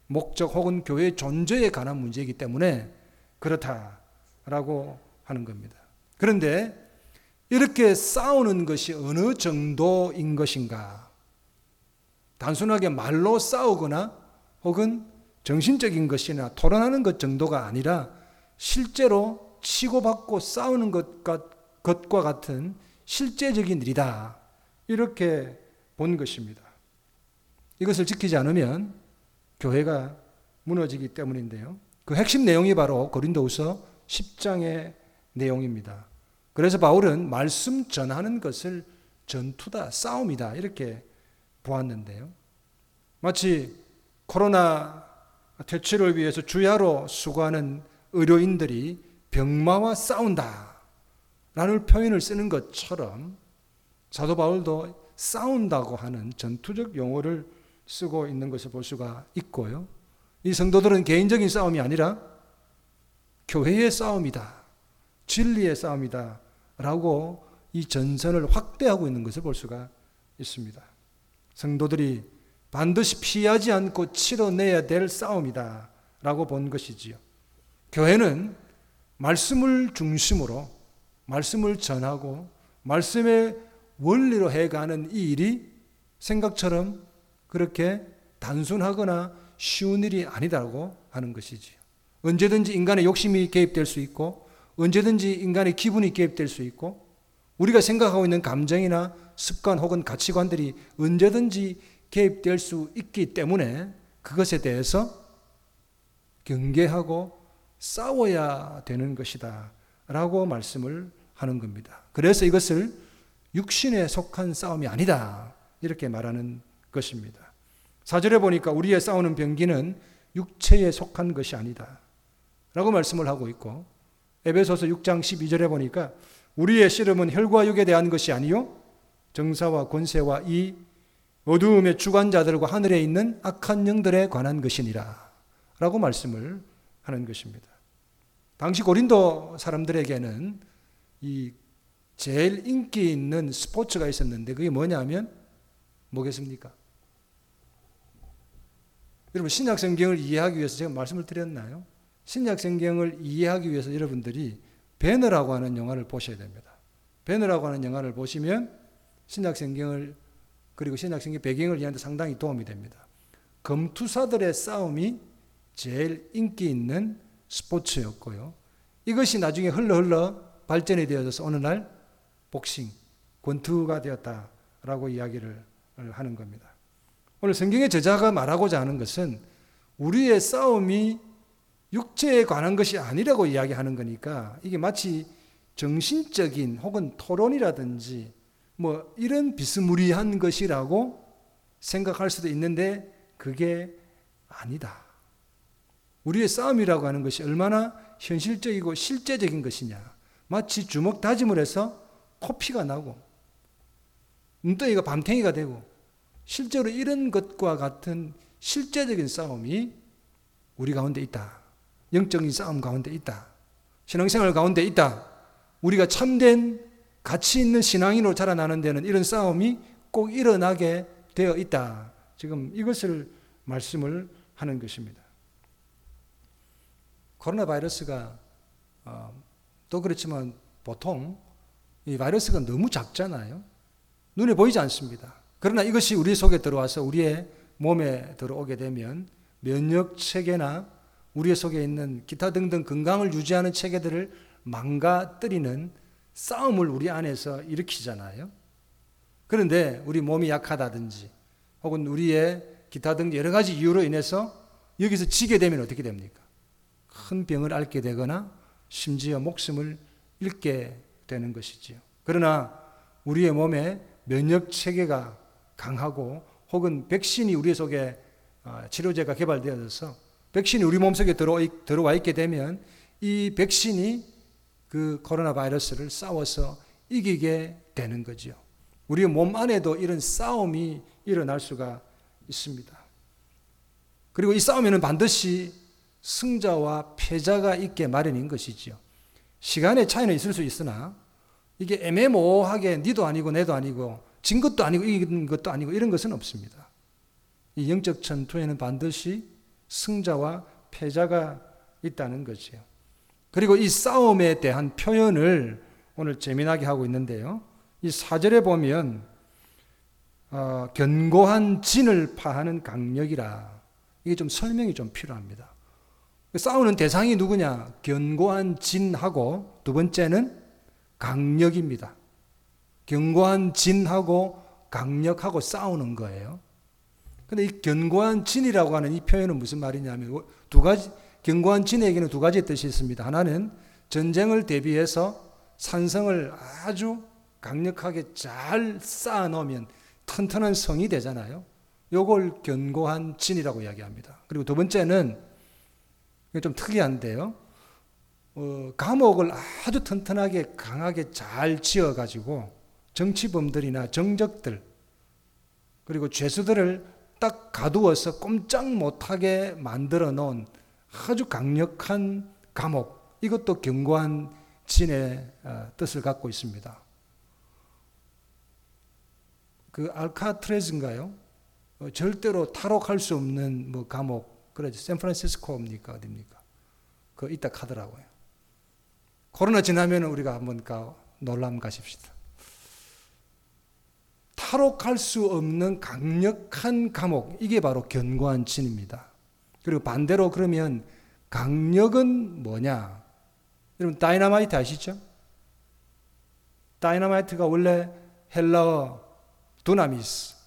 목적 혹은 교회의 존재에 관한 문제이기 때문에 그렇다라고 하는 겁니다. 그런데 이렇게 싸우는 것이 어느 정도인 것인가? 단순하게 말로 싸우거나 혹은 정신적인 것이나 토론하는 것 정도가 아니라 실제로 치고받고 싸우는 것과, 것과 같은 실제적인 일이다. 이렇게 본 것입니다. 이것을 지키지 않으면 교회가 무너지기 때문인데요. 그 핵심 내용이 바로 고린도후서 십 장의 내용입니다. 그래서 바울은 말씀 전하는 것을 전투다, 싸움이다 이렇게 보았는데요. 마치 코로나 퇴치를 위해서 주야로 수고하는 의료인들이 병마와 싸운다 라는 표현을 쓰는 것처럼 사도 바울도 싸운다고 하는 전투적 용어를 쓰고 있는 것을 볼 수가 있고요. 이 성도들은 개인적인 싸움이 아니라 교회의 싸움이다, 진리의 싸움이다 라고 이 전선을 확대하고 있는 것을 볼 수가 있습니다. 성도들이 반드시 피하지 않고 치러내야 될 싸움이다 라고 본 것이지요. 교회는 말씀을 중심으로 말씀을 전하고 말씀의 원리로 해가는 이 일이 생각처럼 그렇게 단순하거나 쉬운 일이 아니다라고 하는 것이지요. 언제든지 인간의 욕심이 개입될 수 있고 언제든지 인간의 기분이 개입될 수 있고 우리가 생각하고 있는 감정이나 습관 혹은 가치관들이 언제든지 개입될 수 있기 때문에 그것에 대해서 경계하고 싸워야 되는 것이다 라고 말씀을 하는 겁니다. 그래서 이것을 육신에 속한 싸움이 아니다 이렇게 말하는 것입니다. 사 절에 보니까 우리의 싸우는 병기는 육체에 속한 것이 아니다 라고 말씀을 하고 있고 에베소서 육 장 십이 절에 보니까 우리의 씨름은 혈과 육에 대한 것이 아니요 정사와 권세와 이 어두움의 주관자들과 하늘에 있는 악한 영들에 관한 것이니라 라고 말씀을 하는 것입니다. 당시 고린도 사람들에게는 이 제일 인기 있는 스포츠가 있었는데 그게 뭐냐면 뭐겠습니까? 여러분 신약 성경을 이해하기 위해서 제가 말씀을 드렸나요? 신약 성경을 이해하기 위해서 여러분들이 배너라고 하는 영화를 보셔야 됩니다. 배너라고 하는 영화를 보시면 신약 성경을 그리고 신약 성경 배경을 이해하는 데 상당히 도움이 됩니다. 검투사들의 싸움이 제일 인기 있는 스포츠였고요. 이것이 나중에 흘러 흘러 발전이 되어져서 어느 날 복싱, 권투가 되었다라고 이야기를 하는 겁니다. 오늘 성경의 저자가 말하고자 하는 것은 우리의 싸움이 육체에 관한 것이 아니라고 이야기하는 거니까 이게 마치 정신적인 혹은 토론이라든지 뭐 이런 비스무리한 것이라고 생각할 수도 있는데 그게 아니다. 우리의 싸움이라고 하는 것이 얼마나 현실적이고 실제적인 것이냐. 마치 주먹 다짐을 해서 코피가 나고 눈덩이가 밤탱이가 되고 실제로 이런 것과 같은 실제적인 싸움이 우리 가운데 있다. 영적인 싸움 가운데 있다. 신앙생활 가운데 있다. 우리가 참된 가치 있는 신앙인으로 자라나는 데는 이런 싸움이 꼭 일어나게 되어 있다. 지금 이것을 말씀을 하는 것입니다. 코로나 바이러스가 어, 또 그렇지만 보통 이 바이러스가 너무 작잖아요. 눈에 보이지 않습니다. 그러나 이것이 우리 속에 들어와서 우리의 몸에 들어오게 되면 면역 체계나 우리 속에 있는 기타 등등 건강을 유지하는 체계들을 망가뜨리는 싸움을 우리 안에서 일으키잖아요. 그런데 우리 몸이 약하다든지 혹은 우리의 기타 등등 여러 가지 이유로 인해서 여기서 지게 되면 어떻게 됩니까? 큰 병을 앓게 되거나 심지어 목숨을 잃게 되는 것이지요. 그러나 우리의 몸에 면역 체계가 강하고 혹은 백신이 우리 속에 치료제가 개발되어서 백신이 우리 몸속에 들어와 있게 되면 이 백신이 그 코로나 바이러스를 싸워서 이기게 되는 거죠. 우리 몸 안에도 이런 싸움이 일어날 수가 있습니다. 그리고 이 싸움에는 반드시 승자와 패자가 있게 마련인 것이지요. 시간의 차이는 있을 수 있으나 이게 애매모호하게 니도 아니고 내도 아니고 진 것도 아니고 이긴 것도 아니고 이런 것은 없습니다. 이 영적 전투에는 반드시 승자와 패자가 있다는 거지요. 그리고 이 싸움에 대한 표현을 오늘 재미나게 하고 있는데요. 이 사 절에 보면 어, 견고한 진을 파하는 강력이라. 이게 좀 설명이 좀 필요합니다. 싸우는 대상이 누구냐? 견고한 진하고 두 번째는 강력입니다. 견고한 진하고 강력하고 싸우는 거예요. 근데 이 견고한 진이라고 하는 이 표현은 무슨 말이냐면 두 가지, 견고한 진에게는 두 가지 뜻이 있습니다. 하나는 전쟁을 대비해서 산성을 아주 강력하게 잘 쌓아놓으면 튼튼한 성이 되잖아요. 요걸 견고한 진이라고 이야기합니다. 그리고 두 번째는 좀 특이한데요. 어, 감옥을 아주 튼튼하게 강하게 잘 지어가지고 정치범들이나 정적들 그리고 죄수들을 딱 가두어서 꼼짝 못하게 만들어 놓은 아주 강력한 감옥, 이것도 견고한 진의 뜻을 갖고 있습니다. 그 알카트레즈인가요? 어, 절대로 탈옥할 수 없는 뭐 감옥, 그러죠. 샌프란시스코입니까 어디입니까? 그 이따 가더라고요. 코로나 지나면 우리가 한번 가 놀람 가십시다. 탈옥할 수 없는 강력한 감옥, 이게 바로 견고한 진입니다. 그리고 반대로 그러면 강력은 뭐냐? 여러분 다이너마이트 아시죠? 다이너마이트가 원래 헬라어 두나미스,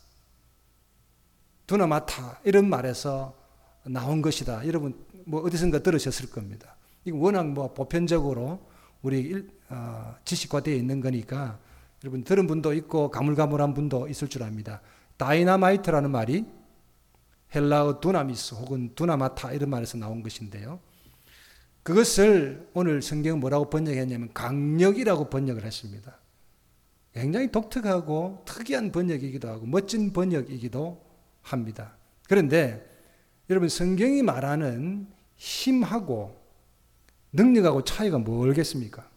두나마타 이런 말에서 나온 것이다. 여러분 뭐 어디선가 들으셨을 겁니다. 이거 워낙 뭐 보편적으로 우리 일, 어, 지식화되어 있는 거니까 여러분 들은 분도 있고 가물가물한 분도 있을 줄 압니다. 다이너마이트라는 말이 헬라어 두나미스 혹은 두나마타 이런 말에서 나온 것인데요. 그것을 오늘 성경은 뭐라고 번역했냐면 강력이라고 번역을 했습니다. 굉장히 독특하고 특이한 번역이기도 하고 멋진 번역이기도 합니다. 그런데 여러분 성경이 말하는 힘하고 능력하고 차이가 뭘겠습니까?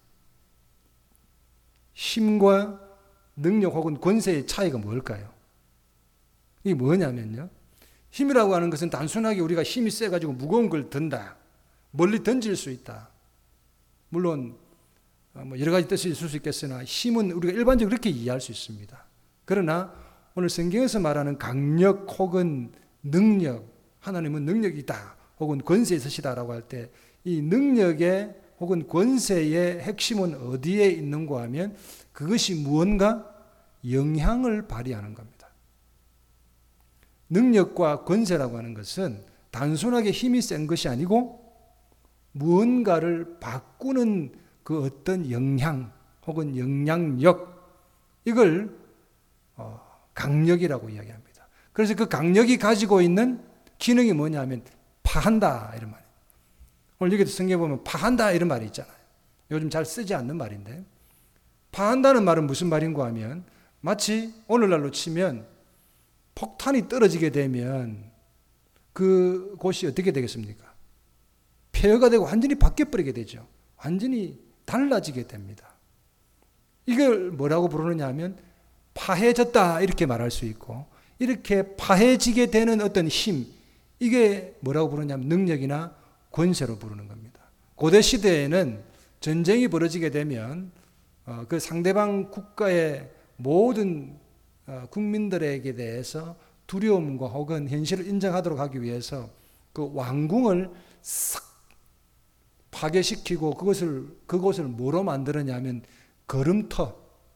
힘과 능력 혹은 권세의 차이가 뭘까요? 이게 뭐냐면요. 힘이라고 하는 것은 단순하게 우리가 힘이 세가지고 무거운 걸 든다. 멀리 던질 수 있다. 물론 뭐 여러 가지 뜻이 있을 수 있겠으나 힘은 우리가 일반적으로 그렇게 이해할 수 있습니다. 그러나 오늘 성경에서 말하는 강력 혹은 능력, 하나님은 능력이다 혹은 권세 있으시다라고 할 때 이 능력의 혹은 권세의 핵심은 어디에 있는가 하면 그것이 무언가 영향을 발휘하는 겁니다. 능력과 권세라고 하는 것은 단순하게 힘이 센 것이 아니고 무언가를 바꾸는 그 어떤 영향 혹은 영향력, 이걸 강력이라고 이야기합니다. 그래서 그 강력이 가지고 있는 기능이 뭐냐면 파한다 이런 말이에요. 오늘 여기도 성경에 보면 파한다 이런 말이 있잖아요. 요즘 잘 쓰지 않는 말인데 파한다는 말은 무슨 말인가 하면 마치 오늘날로 치면 폭탄이 떨어지게 되면 그 곳이 어떻게 되겠습니까? 폐허가 되고 완전히 바뀌어버리게 되죠. 완전히 달라지게 됩니다. 이걸 뭐라고 부르느냐 하면 파해졌다 이렇게 말할 수 있고, 이렇게 파해지게 되는 어떤 힘, 이게 뭐라고 부르냐면 능력이나 권세로 부르는 겁니다. 고대 시대에는 전쟁이 벌어지게 되면 어, 그 상대방 국가의 모든 어, 국민들에게 대해서 두려움과 혹은 현실을 인정하도록 하기 위해서 그 왕궁을 싹 파괴시키고 그것을 그곳을 뭐로 만들었냐면 거름터.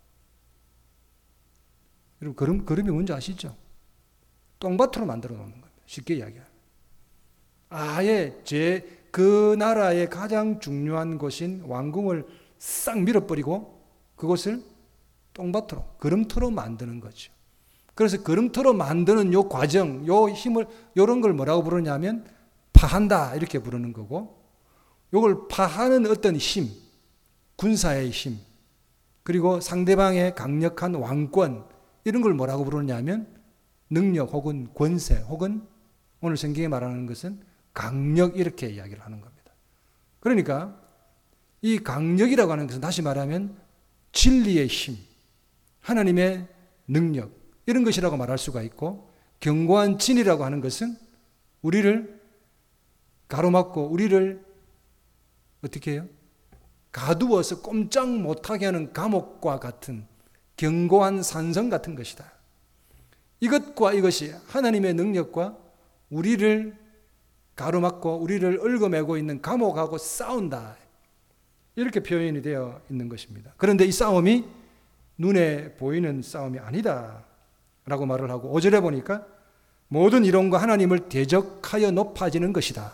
여러분 거름 거름이 뭔지 아시죠? 똥밭으로 만들어 놓는 겁니다. 쉽게 이야기하면. 아예 제 그 나라의 가장 중요한 곳인 왕궁을 싹 밀어버리고 그곳을 똥밭으로, 거름터로 만드는 거죠. 그래서 거름터로 만드는 요 과정, 요 힘을, 요런 걸 뭐라고 부르냐면 파한다 이렇게 부르는 거고, 요걸 파하는 어떤 힘, 군사의 힘, 그리고 상대방의 강력한 왕권, 이런 걸 뭐라고 부르냐면 능력 혹은 권세 혹은 오늘 성경에 말하는 것은 강력, 이렇게 이야기를 하는 겁니다. 그러니까 이 강력이라고 하는 것은 다시 말하면 진리의 힘, 하나님의 능력, 이런 것이라고 말할 수가 있고, 견고한 진이라고 하는 것은 우리를 가로막고 우리를 어떻게 해요? 가두어서 꼼짝 못하게 하는 감옥과 같은 견고한 산성 같은 것이다. 이것과 이것이 하나님의 능력과 우리를 가로막고 우리를 얽어매고 있는 감옥하고 싸운다. 이렇게 표현이 되어 있는 것입니다. 그런데 이 싸움이 눈에 보이는 싸움이 아니다 라고 말을 하고 오 절에 보니까 모든 이론과 하나님을 대적하여 높아지는 것이다.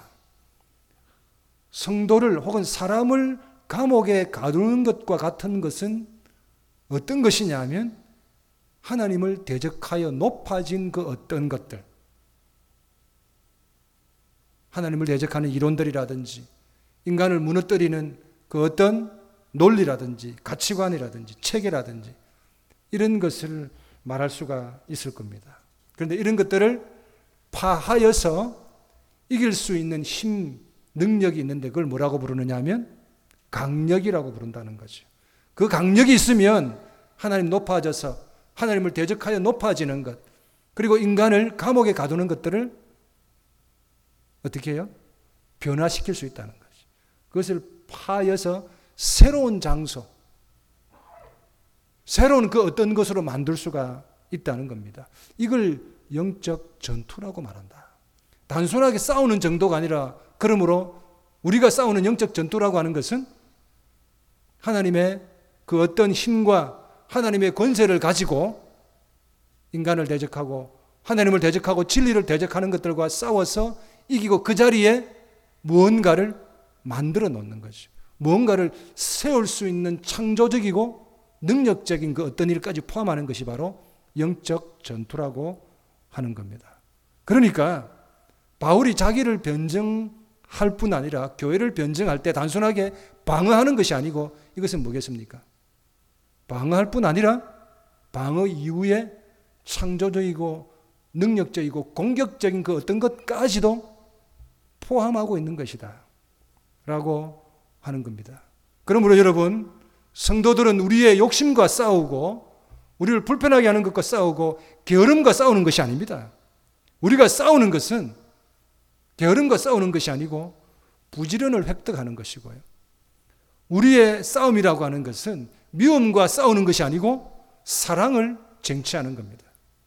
성도를 혹은 사람을 감옥에 가두는 것과 같은 것은 어떤 것이냐 하면 하나님을 대적하여 높아진 그 어떤 것들, 하나님을 대적하는 이론들이라든지 인간을 무너뜨리는 그 어떤 논리라든지 가치관이라든지 체계라든지 이런 것을 말할 수가 있을 겁니다. 그런데 이런 것들을 파하여서 이길 수 있는 힘, 능력이 있는데 그걸 뭐라고 부르느냐 하면 강력이라고 부른다는 거죠. 그 강력이 있으면 하나님 높아져서 하나님을 대적하여 높아지는 것, 그리고 인간을 감옥에 가두는 것들을 어떻게 해요? 변화시킬 수 있다는 거죠. 그것을 파여서 새로운 장소, 새로운 그 어떤 것으로 만들 수가 있다는 겁니다. 이걸 영적 전투라고 말한다. 단순하게 싸우는 정도가 아니라, 그러므로 우리가 싸우는 영적 전투라고 하는 것은 하나님의 그 어떤 힘과 하나님의 권세를 가지고 인간을 대적하고 하나님을 대적하고 진리를 대적하는 것들과 싸워서 이기고 그 자리에 무언가를 만들어 놓는 거죠. 무언가를 세울 수 있는 창조적이고 능력적인 그 어떤 일까지 포함하는 것이 바로 영적 전투라고 하는 겁니다. 그러니까 바울이 자기를 변증할 뿐 아니라 교회를 변증할 때 단순하게 방어하는 것이 아니고 이것은 뭐겠습니까? 방어할 뿐 아니라 방어 이후에 창조적이고 능력적이고 공격적인 그 어떤 것까지도 포함하고 있는 것이다 라고 하는 겁니다. 그러므로 여러분, 성도들은 우리의 욕심과 싸우고 우리를 불편하게 하는 것과 싸우고 게으름과 싸우는 것이 아닙니다. 우리가 싸우는 것은 게으름과 싸우는 것이 아니고 부지런을 획득하는 것이고요. 우리의 싸움이라고 하는 것은 미움과 싸우는 것이 아니고 사랑을 쟁취하는 겁니다.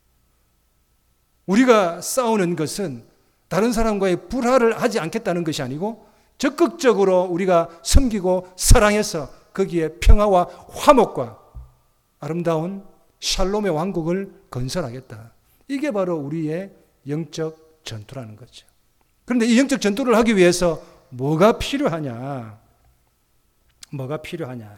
우리가 싸우는 것은 다른 사람과의 불화를 하지 않겠다는 것이 아니고 적극적으로 우리가 섬기고 사랑해서 거기에 평화와 화목과 아름다운 샬롬의 왕국을 건설하겠다. 이게 바로 우리의 영적 전투라는 거죠. 그런데 이 영적 전투를 하기 위해서 뭐가 필요하냐? 뭐가 필요하냐?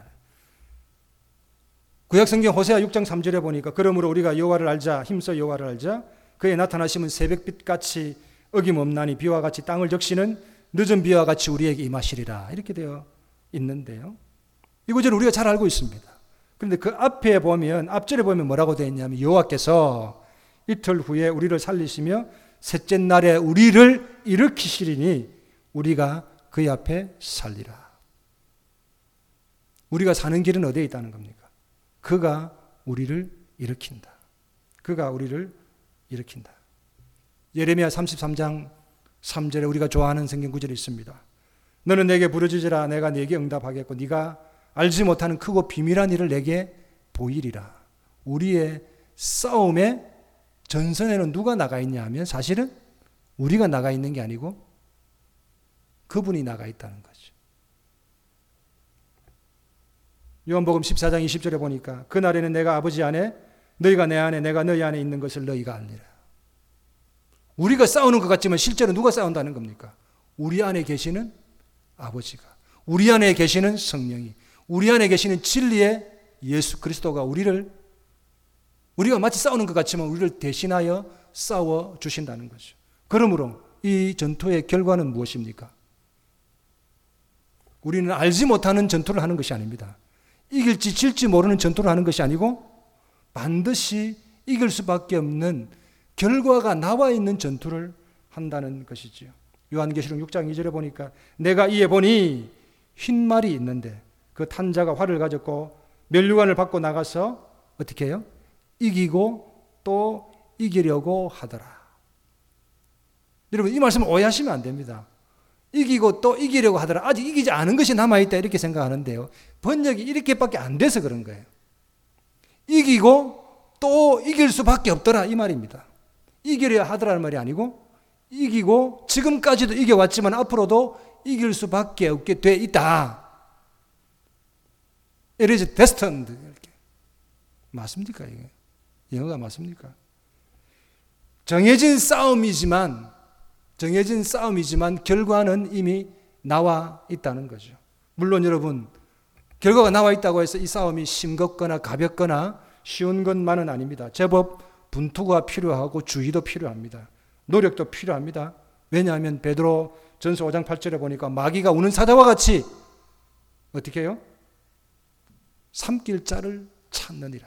구약성경 호세아 육 장 삼 절에 보니까 그러므로 우리가 여호와를 알자, 힘써 여호와를 알자. 그의 나타나심은 새벽빛같이 어김없나니 비와 같이 땅을 적시는 늦은 비와 같이 우리에게 임하시리라. 이렇게 되어 있는데요. 이 구절을 우리가 잘 알고 있습니다. 그런데 그 앞에 보면, 앞절에 보면 뭐라고 되어 있냐면 여호와께서 이틀 후에 우리를 살리시며 셋째 날에 우리를 일으키시리니 우리가 그의 앞에 살리라. 우리가 사는 길은 어디에 있다는 겁니까? 그가 우리를 일으킨다. 그가 우리를 일으킨다. 예레미야 삼십삼 장 삼 절에 우리가 좋아하는 성경 구절이 있습니다. 너는 내게 부르짖으라 내가 네게 응답하겠고 네가 알지 못하는 크고 비밀한 일을 내게 보이리라. 우리의 싸움의 전선에는 누가 나가 있냐 하면 사실은 우리가 나가 있는 게 아니고 그분이 나가 있다는 거죠. 요한복음 십사 장 이십 절에 보니까 그날에는 내가 아버지 안에 너희가 내 안에 내가 너희 안에 있는 것을 너희가 알리라. 우리가 싸우는 것 같지만 실제로 누가 싸운다는 겁니까? 우리 안에 계시는 아버지가, 우리 안에 계시는 성령이, 우리 안에 계시는 진리의 예수 그리스도가 우리를, 우리가 마치 싸우는 것 같지만 우리를 대신하여 싸워 주신다는 거죠. 그러므로 이 전투의 결과는 무엇입니까? 우리는 알지 못하는 전투를 하는 것이 아닙니다. 이길지 질지 모르는 전투를 하는 것이 아니고 반드시 이길 수밖에 없는 결과가 나와 있는 전투를 한다는 것이지요. 요한계시록 육 장 이 절에 보니까 내가 이에 보니 흰 말이 있는데 그 탄자가 활을 가졌고 면류관을 받고 나가서 어떻게 해요? 이기고 또 이기려고 하더라. 여러분 이 말씀을 오해하시면 안 됩니다. 이기고 또 이기려고 하더라 아직 이기지 않은 것이 남아있다 이렇게 생각하는데요. 번역이 이렇게밖에 안 돼서 그런 거예요. 이기고 또 이길 수밖에 없더라 이 말입니다. 이기려야 하더라는 말이 아니고 이기고 지금까지도 이겨왔지만 앞으로도 이길 수밖에 없게 돼 있다. It is destined. 이렇게. 맞습니까 이게? 영어가 맞습니까? 정해진 싸움이지만 정해진 싸움이지만 결과는 이미 나와 있다는 거죠. 물론 여러분 결과가 나와 있다고 해서 이 싸움이 싱겁거나 가볍거나 쉬운 것만은 아닙니다. 제법 분투가 필요하고 주의도 필요합니다. 노력도 필요합니다. 왜냐하면 베드로 전서 오 장 팔 절에 보니까 마귀가 우는 사자와 같이 어떻게 해요? 삼킬 자를 찾느니라.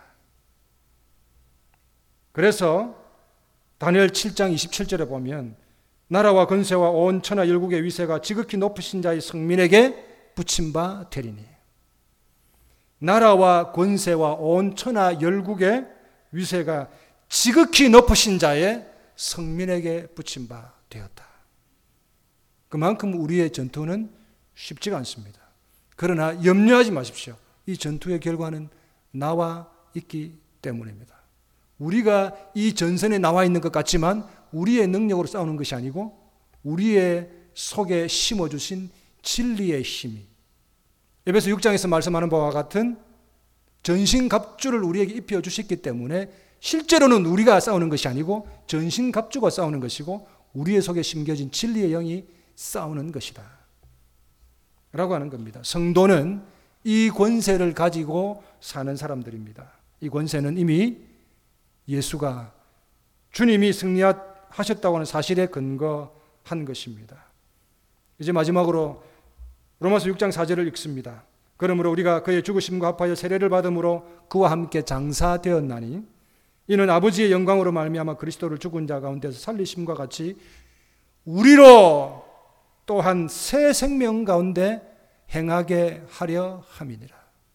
그래서 다니엘 칠 장 이십칠 절에 보면 나라와 권세와 온 천하 열국의 위세가 지극히 높으신 자의 성민에게 붙임 바 되리니. 나라와 권세와 온 천하 열국의 위세가 지극히 높으신 자의 성민에게 붙임 바 되었다. 그만큼 우리의 전투는 쉽지가 않습니다. 그러나 염려하지 마십시오. 이 전투의 결과는 나와 있기 때문입니다. 우리가 이 전선에 나와 있는 것 같지만 우리의 능력으로 싸우는 것이 아니고 우리의 속에 심어주신 진리의 힘이 에베소 육 장에서 말씀하는 바와 같은 전신갑주를 우리에게 입혀주셨기 때문에 실제로는 우리가 싸우는 것이 아니고 전신갑주가 싸우는 것이고 우리의 속에 심겨진 진리의 영이 싸우는 것이다 라고 하는 겁니다. 성도는 이 권세를 가지고 사는 사람들입니다. 이 권세는 이미 예수가 주님이 승리하셨다고 하는 사실에 근거한 것입니다. 이제 마지막으로 로마서 육 장 사 절을 읽습니다. 그러므로 우리가 그의 죽으심과 합하여 세례를 받음으로 그와 함께 장사되었나니 이는 아버지의 영광으로 말미암아 그리스도를 죽은 자 가운데서 살리심과 같이 우리로 또한 새 생명 가운데 행하게 하려 함이니라.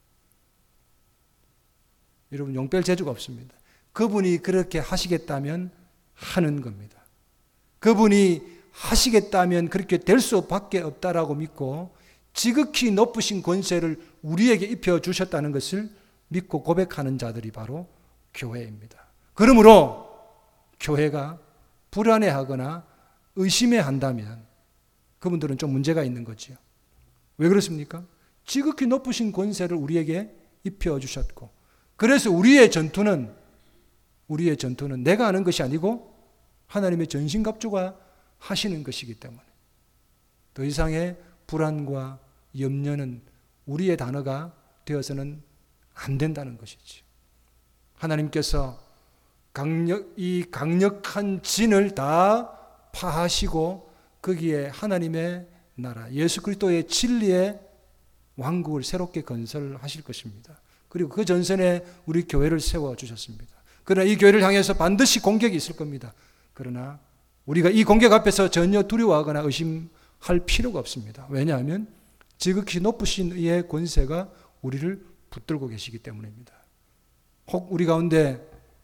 여러분 용뺄 재주가 없습니다. 그분이 그렇게 하시겠다면 하는 겁니다. 그분이 하시겠다면 그렇게 될 수밖에 없다라고 믿고 지극히 높으신 권세를 우리에게 입혀주셨다는 것을 믿고 고백하는 자들이 바로 교회입니다. 그러므로 교회가 불안해하거나 의심해한다면 그분들은 좀 문제가 있는 거지요. 왜 그렇습니까? 지극히 높으신 권세를 우리에게 입혀주셨고 그래서 우리의 전투는 우리의 전투는 내가 하는 것이 아니고 하나님의 전신갑주가 하시는 것이기 때문에 더 이상의 불안과 염려는 우리의 단어가 되어서는 안 된다는 것이죠. 하나님께서 강력, 이 강력한 진을 다 파하시고 거기에 하나님의 나라, 예수 그리스도의 진리의 왕국을 새롭게 건설하실 것입니다. 그리고 그 전선에 우리 교회를 세워주셨습니다. 그러나 이 교회를 향해서 반드시 공격이 있을 겁니다. 그러나 우리가 이 공격 앞에서 전혀 두려워하거나 의심할 필요가 없습니다. 왜냐하면 지극히 높으신 이의 권세가 우리를 붙들고 계시기 때문입니다. 혹 우리 가운데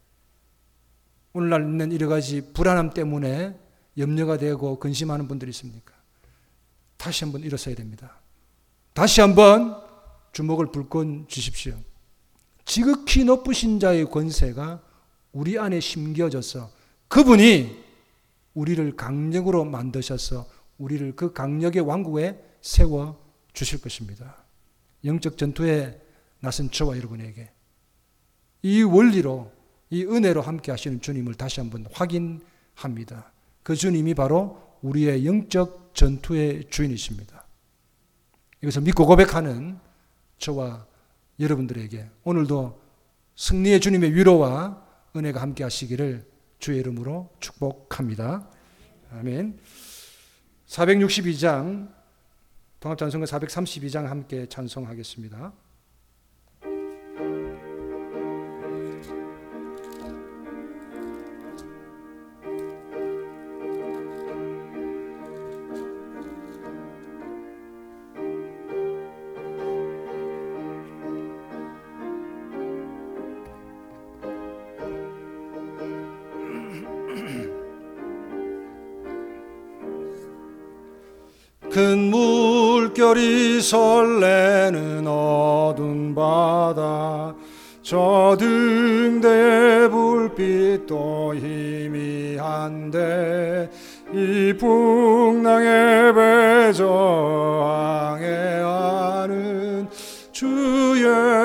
오늘날 있는 여러 가지 불안함 때문에 염려가 되고 근심하는 분들이 있습니까? 다시 한번 일어서야 됩니다. 다시 한번 주먹을 불끈 쥐십시오. 지극히 높으신 자의 권세가 우리 안에 심겨져서 그분이 우리를 강력으로 만드셔서 우리를 그 강력의 왕국에 세워 주실 것입니다. 영적 전투에 나선 저와 여러분에게 이 원리로 이 은혜로 함께 하시는 주님을 다시 한번 확인합니다. 그 주님이 바로 우리의 영적 전투의 주인이십니다. 이것을 믿고 고백하는 저와 여러분들에게 오늘도 승리의 주님의 위로와 은혜가 함께 하시기를 주의 이름으로 축복합니다. 아멘. 사백육십이 장 통합찬송가 사백삼십이 장 함께 찬송하겠습니다. 큰 물결이 설레는 어두운 바다, 저 등대의 불빛도 희미한데 이 풍랑의 배 저항해하는 주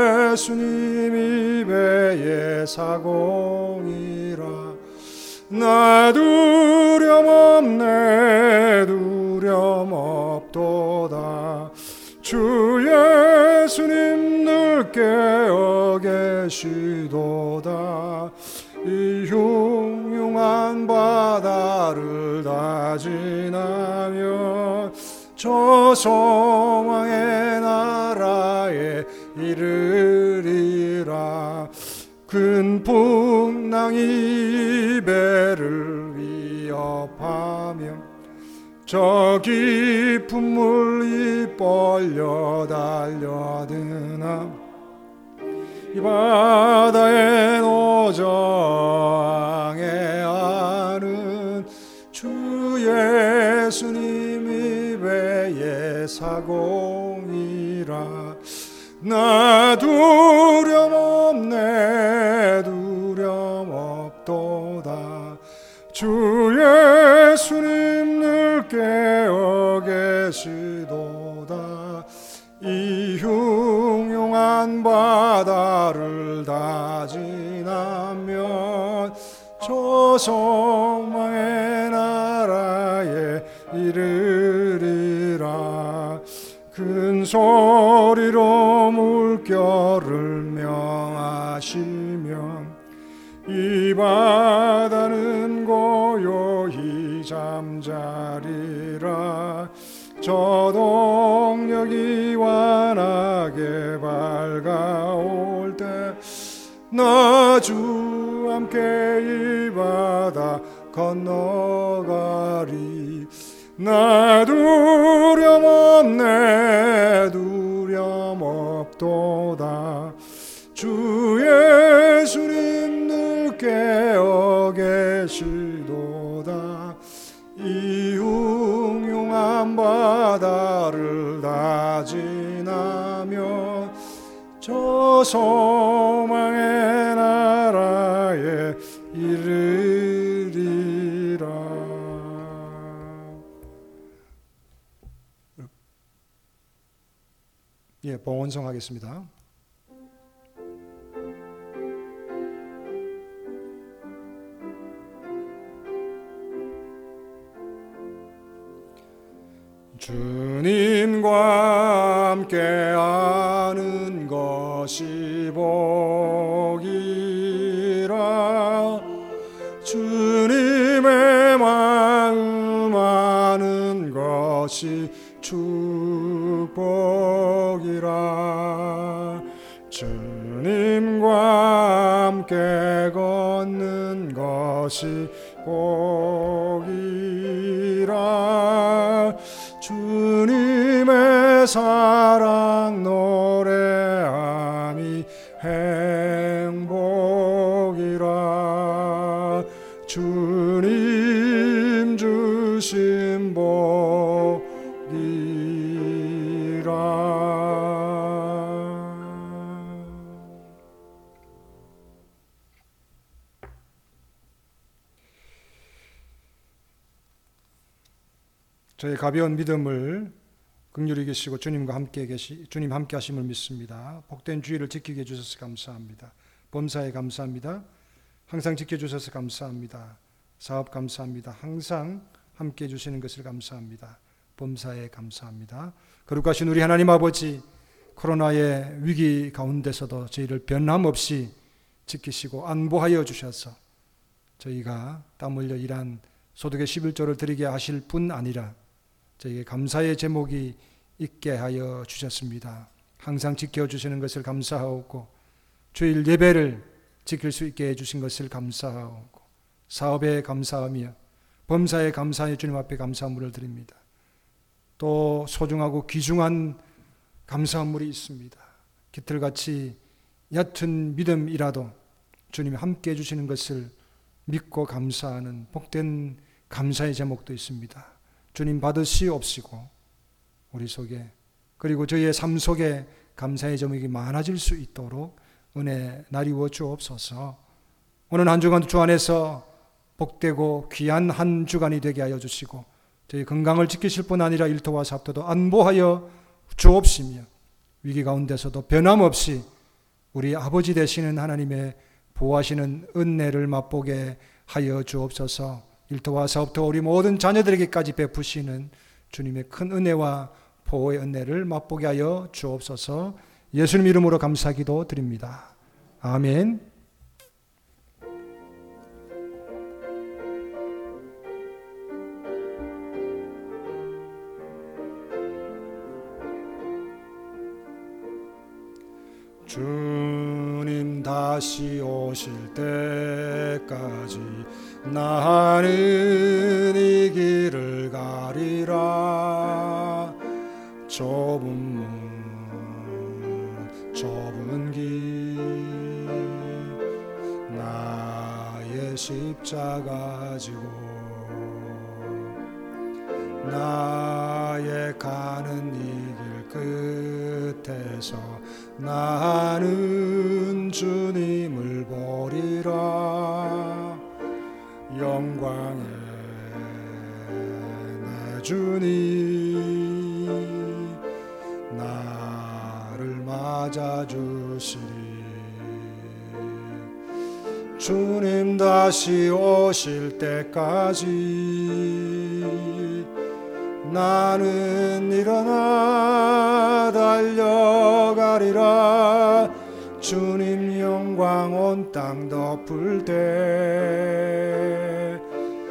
예수님이 배의 사공이라. 나 두려움 없네, 두려움 없도다. 주 예수님 늘 깨어 계시도다. 이 흉흉한 바다를 다 지나면 저 소망의 나라에 이르리라. 큰 풍랑이 배를 위협하며 저 깊은 물이 벌려 달려드나 이 바다에 노저항해하는 주 예수님이 배의 사공이라. 나 두려움 없네, 두려움 없도다. 주 예수님 늘 깨어 계시도다. 이 흉흉한 바다를 다 지나면 저 소망의 나라에 이르리라. 큰 소리로 물결을 명하시면 이 바다는 고요히 잠자리라. 저 동력이 환하게 밝아올 때 나 주 함께 이 바다 건너가리. 나 두려움 없네, 두려움 없도다. 주 예수님 늘 깨어 계시도다. 이 흉흉한 바다를 다 지나면 저 소망의 나라에 이르리라. 예, 봉헌성하겠습니다. 주님과 함께하는 것이 복이라. 주님의 마음 아는 것이 축복이라. 주님과 함께 걷는 것이 복이라. 주님의 사랑 노래함이 행복이라. 주님 주신 복이라. 저의 가벼운 믿음을 긍휼히 계시고 주님과 함께 계시 주님 함께 하심을 믿습니다. 복된 주일을 지키게 해주셔서 감사합니다. 범사에 감사합니다. 항상 지켜주셔서 감사합니다. 사업 감사합니다. 항상 함께 해주시는 것을 감사합니다. 범사에 감사합니다. 거룩하신 우리 하나님 아버지, 코로나의 위기 가운데서도 저희를 변함없이 지키시고 안보하여 주셔서 저희가 땀 흘려 일한 소득의 십일조를 드리게 하실 뿐 아니라 저에게 감사의 제목이 있게 하여 주셨습니다. 항상 지켜주시는 것을 감사하고 주일 예배를 지킬 수 있게 해주신 것을 감사하고 사업에 감사하며 범사에 감사해 주님 앞에 감사함을 드립니다. 또 소중하고 귀중한 감사함이 있습니다. 깃털같이 얕은 믿음이라도 주님이 함께 해주시는 것을 믿고 감사하는 복된 감사의 제목도 있습니다. 주님 받으시옵시고 우리 속에, 그리고 저희의 삶 속에 감사의 제목이 많아질 수 있도록 은혜 나리워 주옵소서. 오늘 한 주간 주 안에서 복되고 귀한 한 주간이 되게 하여 주시고, 저희 건강을 지키실 뿐 아니라 일터와 사업도 안보하여 주옵시며, 위기 가운데서도 변함없이 우리 아버지 되시는 하나님의 보호하시는 은혜를 맛보게 하여 주옵소서. 일터와 사업도 우리 모든 자녀들에게까지 베푸시는 주님의 큰 은혜와 보호의 은혜를 맛보게 하여 주옵소서. 예수님 이름으로 감사기도 드립니다. 아멘. 주님 다시 오실 때까지 나는 이 길을 가리라. 좁은 문 좁은 길 나의 십자가 지고 나의 가는 이 길 끝에서 나는 주님을 보리라. 영광의 내 주님 나를 맞아주시리. 주님 다시 오실 때까지 나는 일어나 달려가리라. 주님 영광 온 땅 덮을 때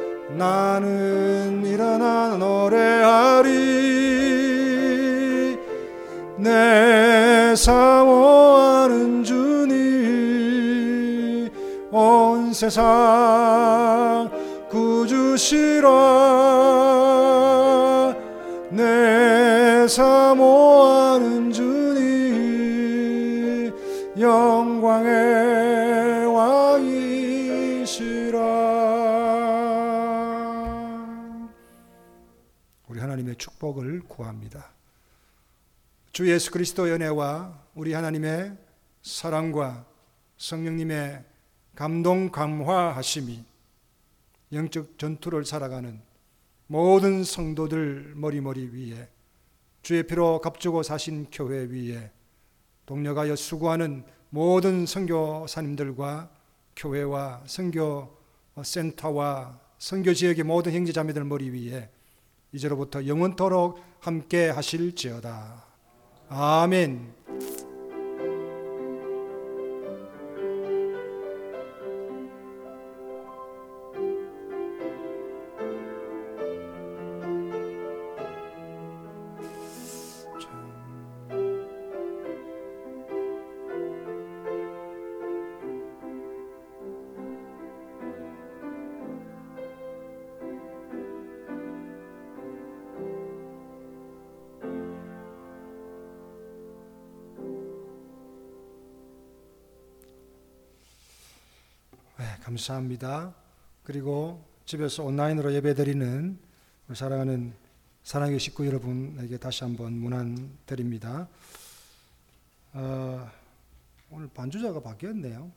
나는 일어나 노래하리. 내 사모하는 주님 온 세상 구주시라. 내 사모하는 주님 영광의 왕이시라. 우리 하나님의 축복을 구합니다. 주 예수 그리스도의 은혜와 우리 하나님의 사랑과 성령님의 감동 감화하심이 영적 전투를 살아가는 모든 성도들 머리머리 위에, 주의 피로 값주고 사신 교회 위에, 동력하여 수고하는 모든 선교사님들과 교회와 선교센터와 선교지역의 모든 형제자매들 머리 위에 이제로부터 영원토록 함께 하실지어다. 아멘. 네, 감사합니다. 그리고 집에서 온라인으로 예배드리는 우리 사랑하는 사랑의 식구 여러분에게 다시 한번 문안 드립니다. 어, 오늘 반주자가 바뀌었네요.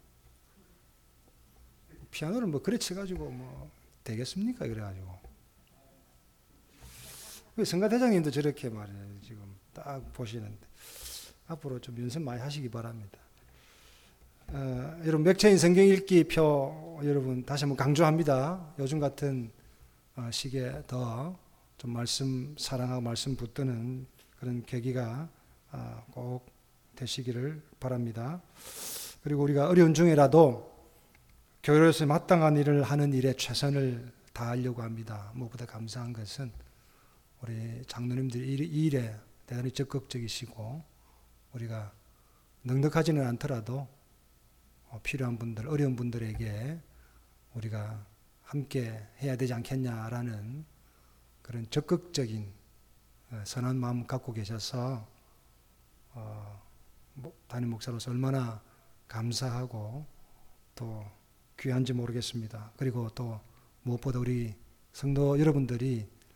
피아노를 뭐 그래 쳐가지고 뭐 되겠습니까? 그래가지고 성가대장님도 저렇게 말해요. 지금 딱 보시는데 앞으로 좀 연습 많이 하시기 바랍니다. 어, 여러분 맥체인 성경 읽기 표 여러분 다시 한번 강조합니다. 요즘 같은 어, 시기에 더 좀 말씀 사랑하고 말씀 붙드는 그런 계기가 어, 꼭 되시기를 바랍니다. 그리고 우리가 어려운 중에라도 교회로서 마땅한 일을 하는 일에 최선을 다하려고 합니다. 무엇보다 감사한 것은 우리 장로님들이 이 일에 대단히 적극적이시고, 우리가 넉넉하지는 않더라도 필요한 분들, 어려운 분들에게 우리가 함께 해야 되지 않겠냐라는 그런 적극적인 선한 마음 갖고 계셔서 어, 담임 목사로서 얼마나 감사하고 또 귀한지 모르겠습니다. 그리고 또 무엇보다 우리 성도 여러분들이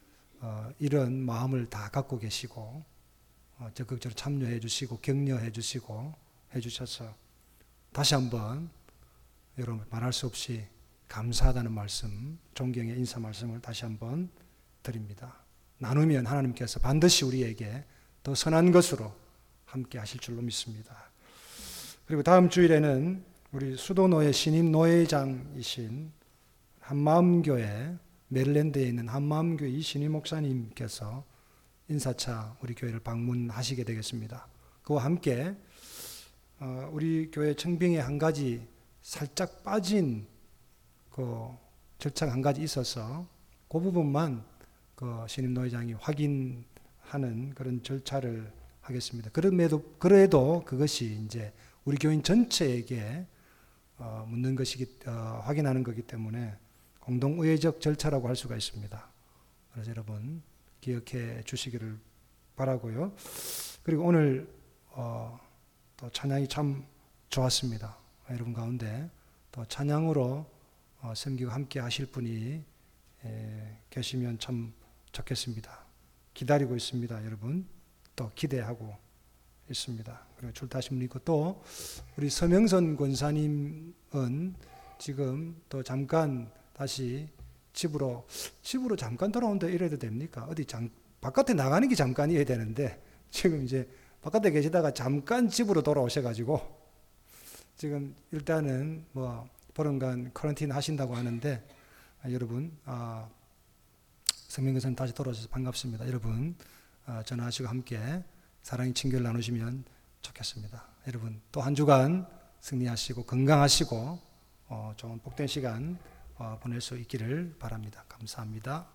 어, 이런 마음을 다 갖고 계시고 어, 적극적으로 참여해 주시고 격려해 주시고 해 주셔서 다시 한번 여러분 말할 수 없이 감사하다는 말씀, 존경의 인사 말씀을 다시 한번 드립니다. 나누면 하나님께서 반드시 우리에게 더 선한 것으로 함께 하실 줄로 믿습니다. 그리고 다음 주일에는 우리 수도노회 신임 노회장이신 한마음교회, 메릴랜드에 있는 한마음교회 이신임 목사님께서 인사차 우리 교회를 방문하시게 되겠습니다. 그와 함께 우리 교회 청빙에 한 가지 살짝 빠진 그 절차가 한 가지 있어서 그 부분만 그 신임 노회장이 확인하는 그런 절차를 하겠습니다. 그럼에도 그래도 그것이 이제 우리 교인 전체에게 어, 묻는 것이기 어, 확인하는 거기 때문에 공동의회적 절차라고 할 수가 있습니다. 그래서 여러분 기억해 주시기를 바라고요. 그리고 오늘 어, 또 찬양이 참 좋았습니다. 여러분 가운데 또 찬양으로 어, 섬기고 함께 하실 분이 에, 계시면 참 좋겠습니다. 기다리고 있습니다. 여러분 또 기대하고 있습니다. 그리고 출타하신 분이 있고 또 우리 서명선 권사님은 지금 또 잠깐 다시 집으로 집으로 잠깐 돌아온다 이래도 됩니까? 어디 잠, 바깥에 나가는 게 잠깐이어야 되는데 지금 이제 바깥에 계시다가 잠깐 집으로 돌아오셔가지고 지금 일단은 뭐 보름간 쿼런틴 하신다고 하는데 아, 여러분 아, 서명권사님 다시 돌아오셔서 반갑습니다. 여러분 아, 전화하시고 함께 사랑의 친교를 나누시면 좋겠습니다. 여러분 또 한 주간 승리하시고 건강하시고 어, 좋은 복된 시간 어, 보낼 수 있기를 바랍니다. 감사합니다.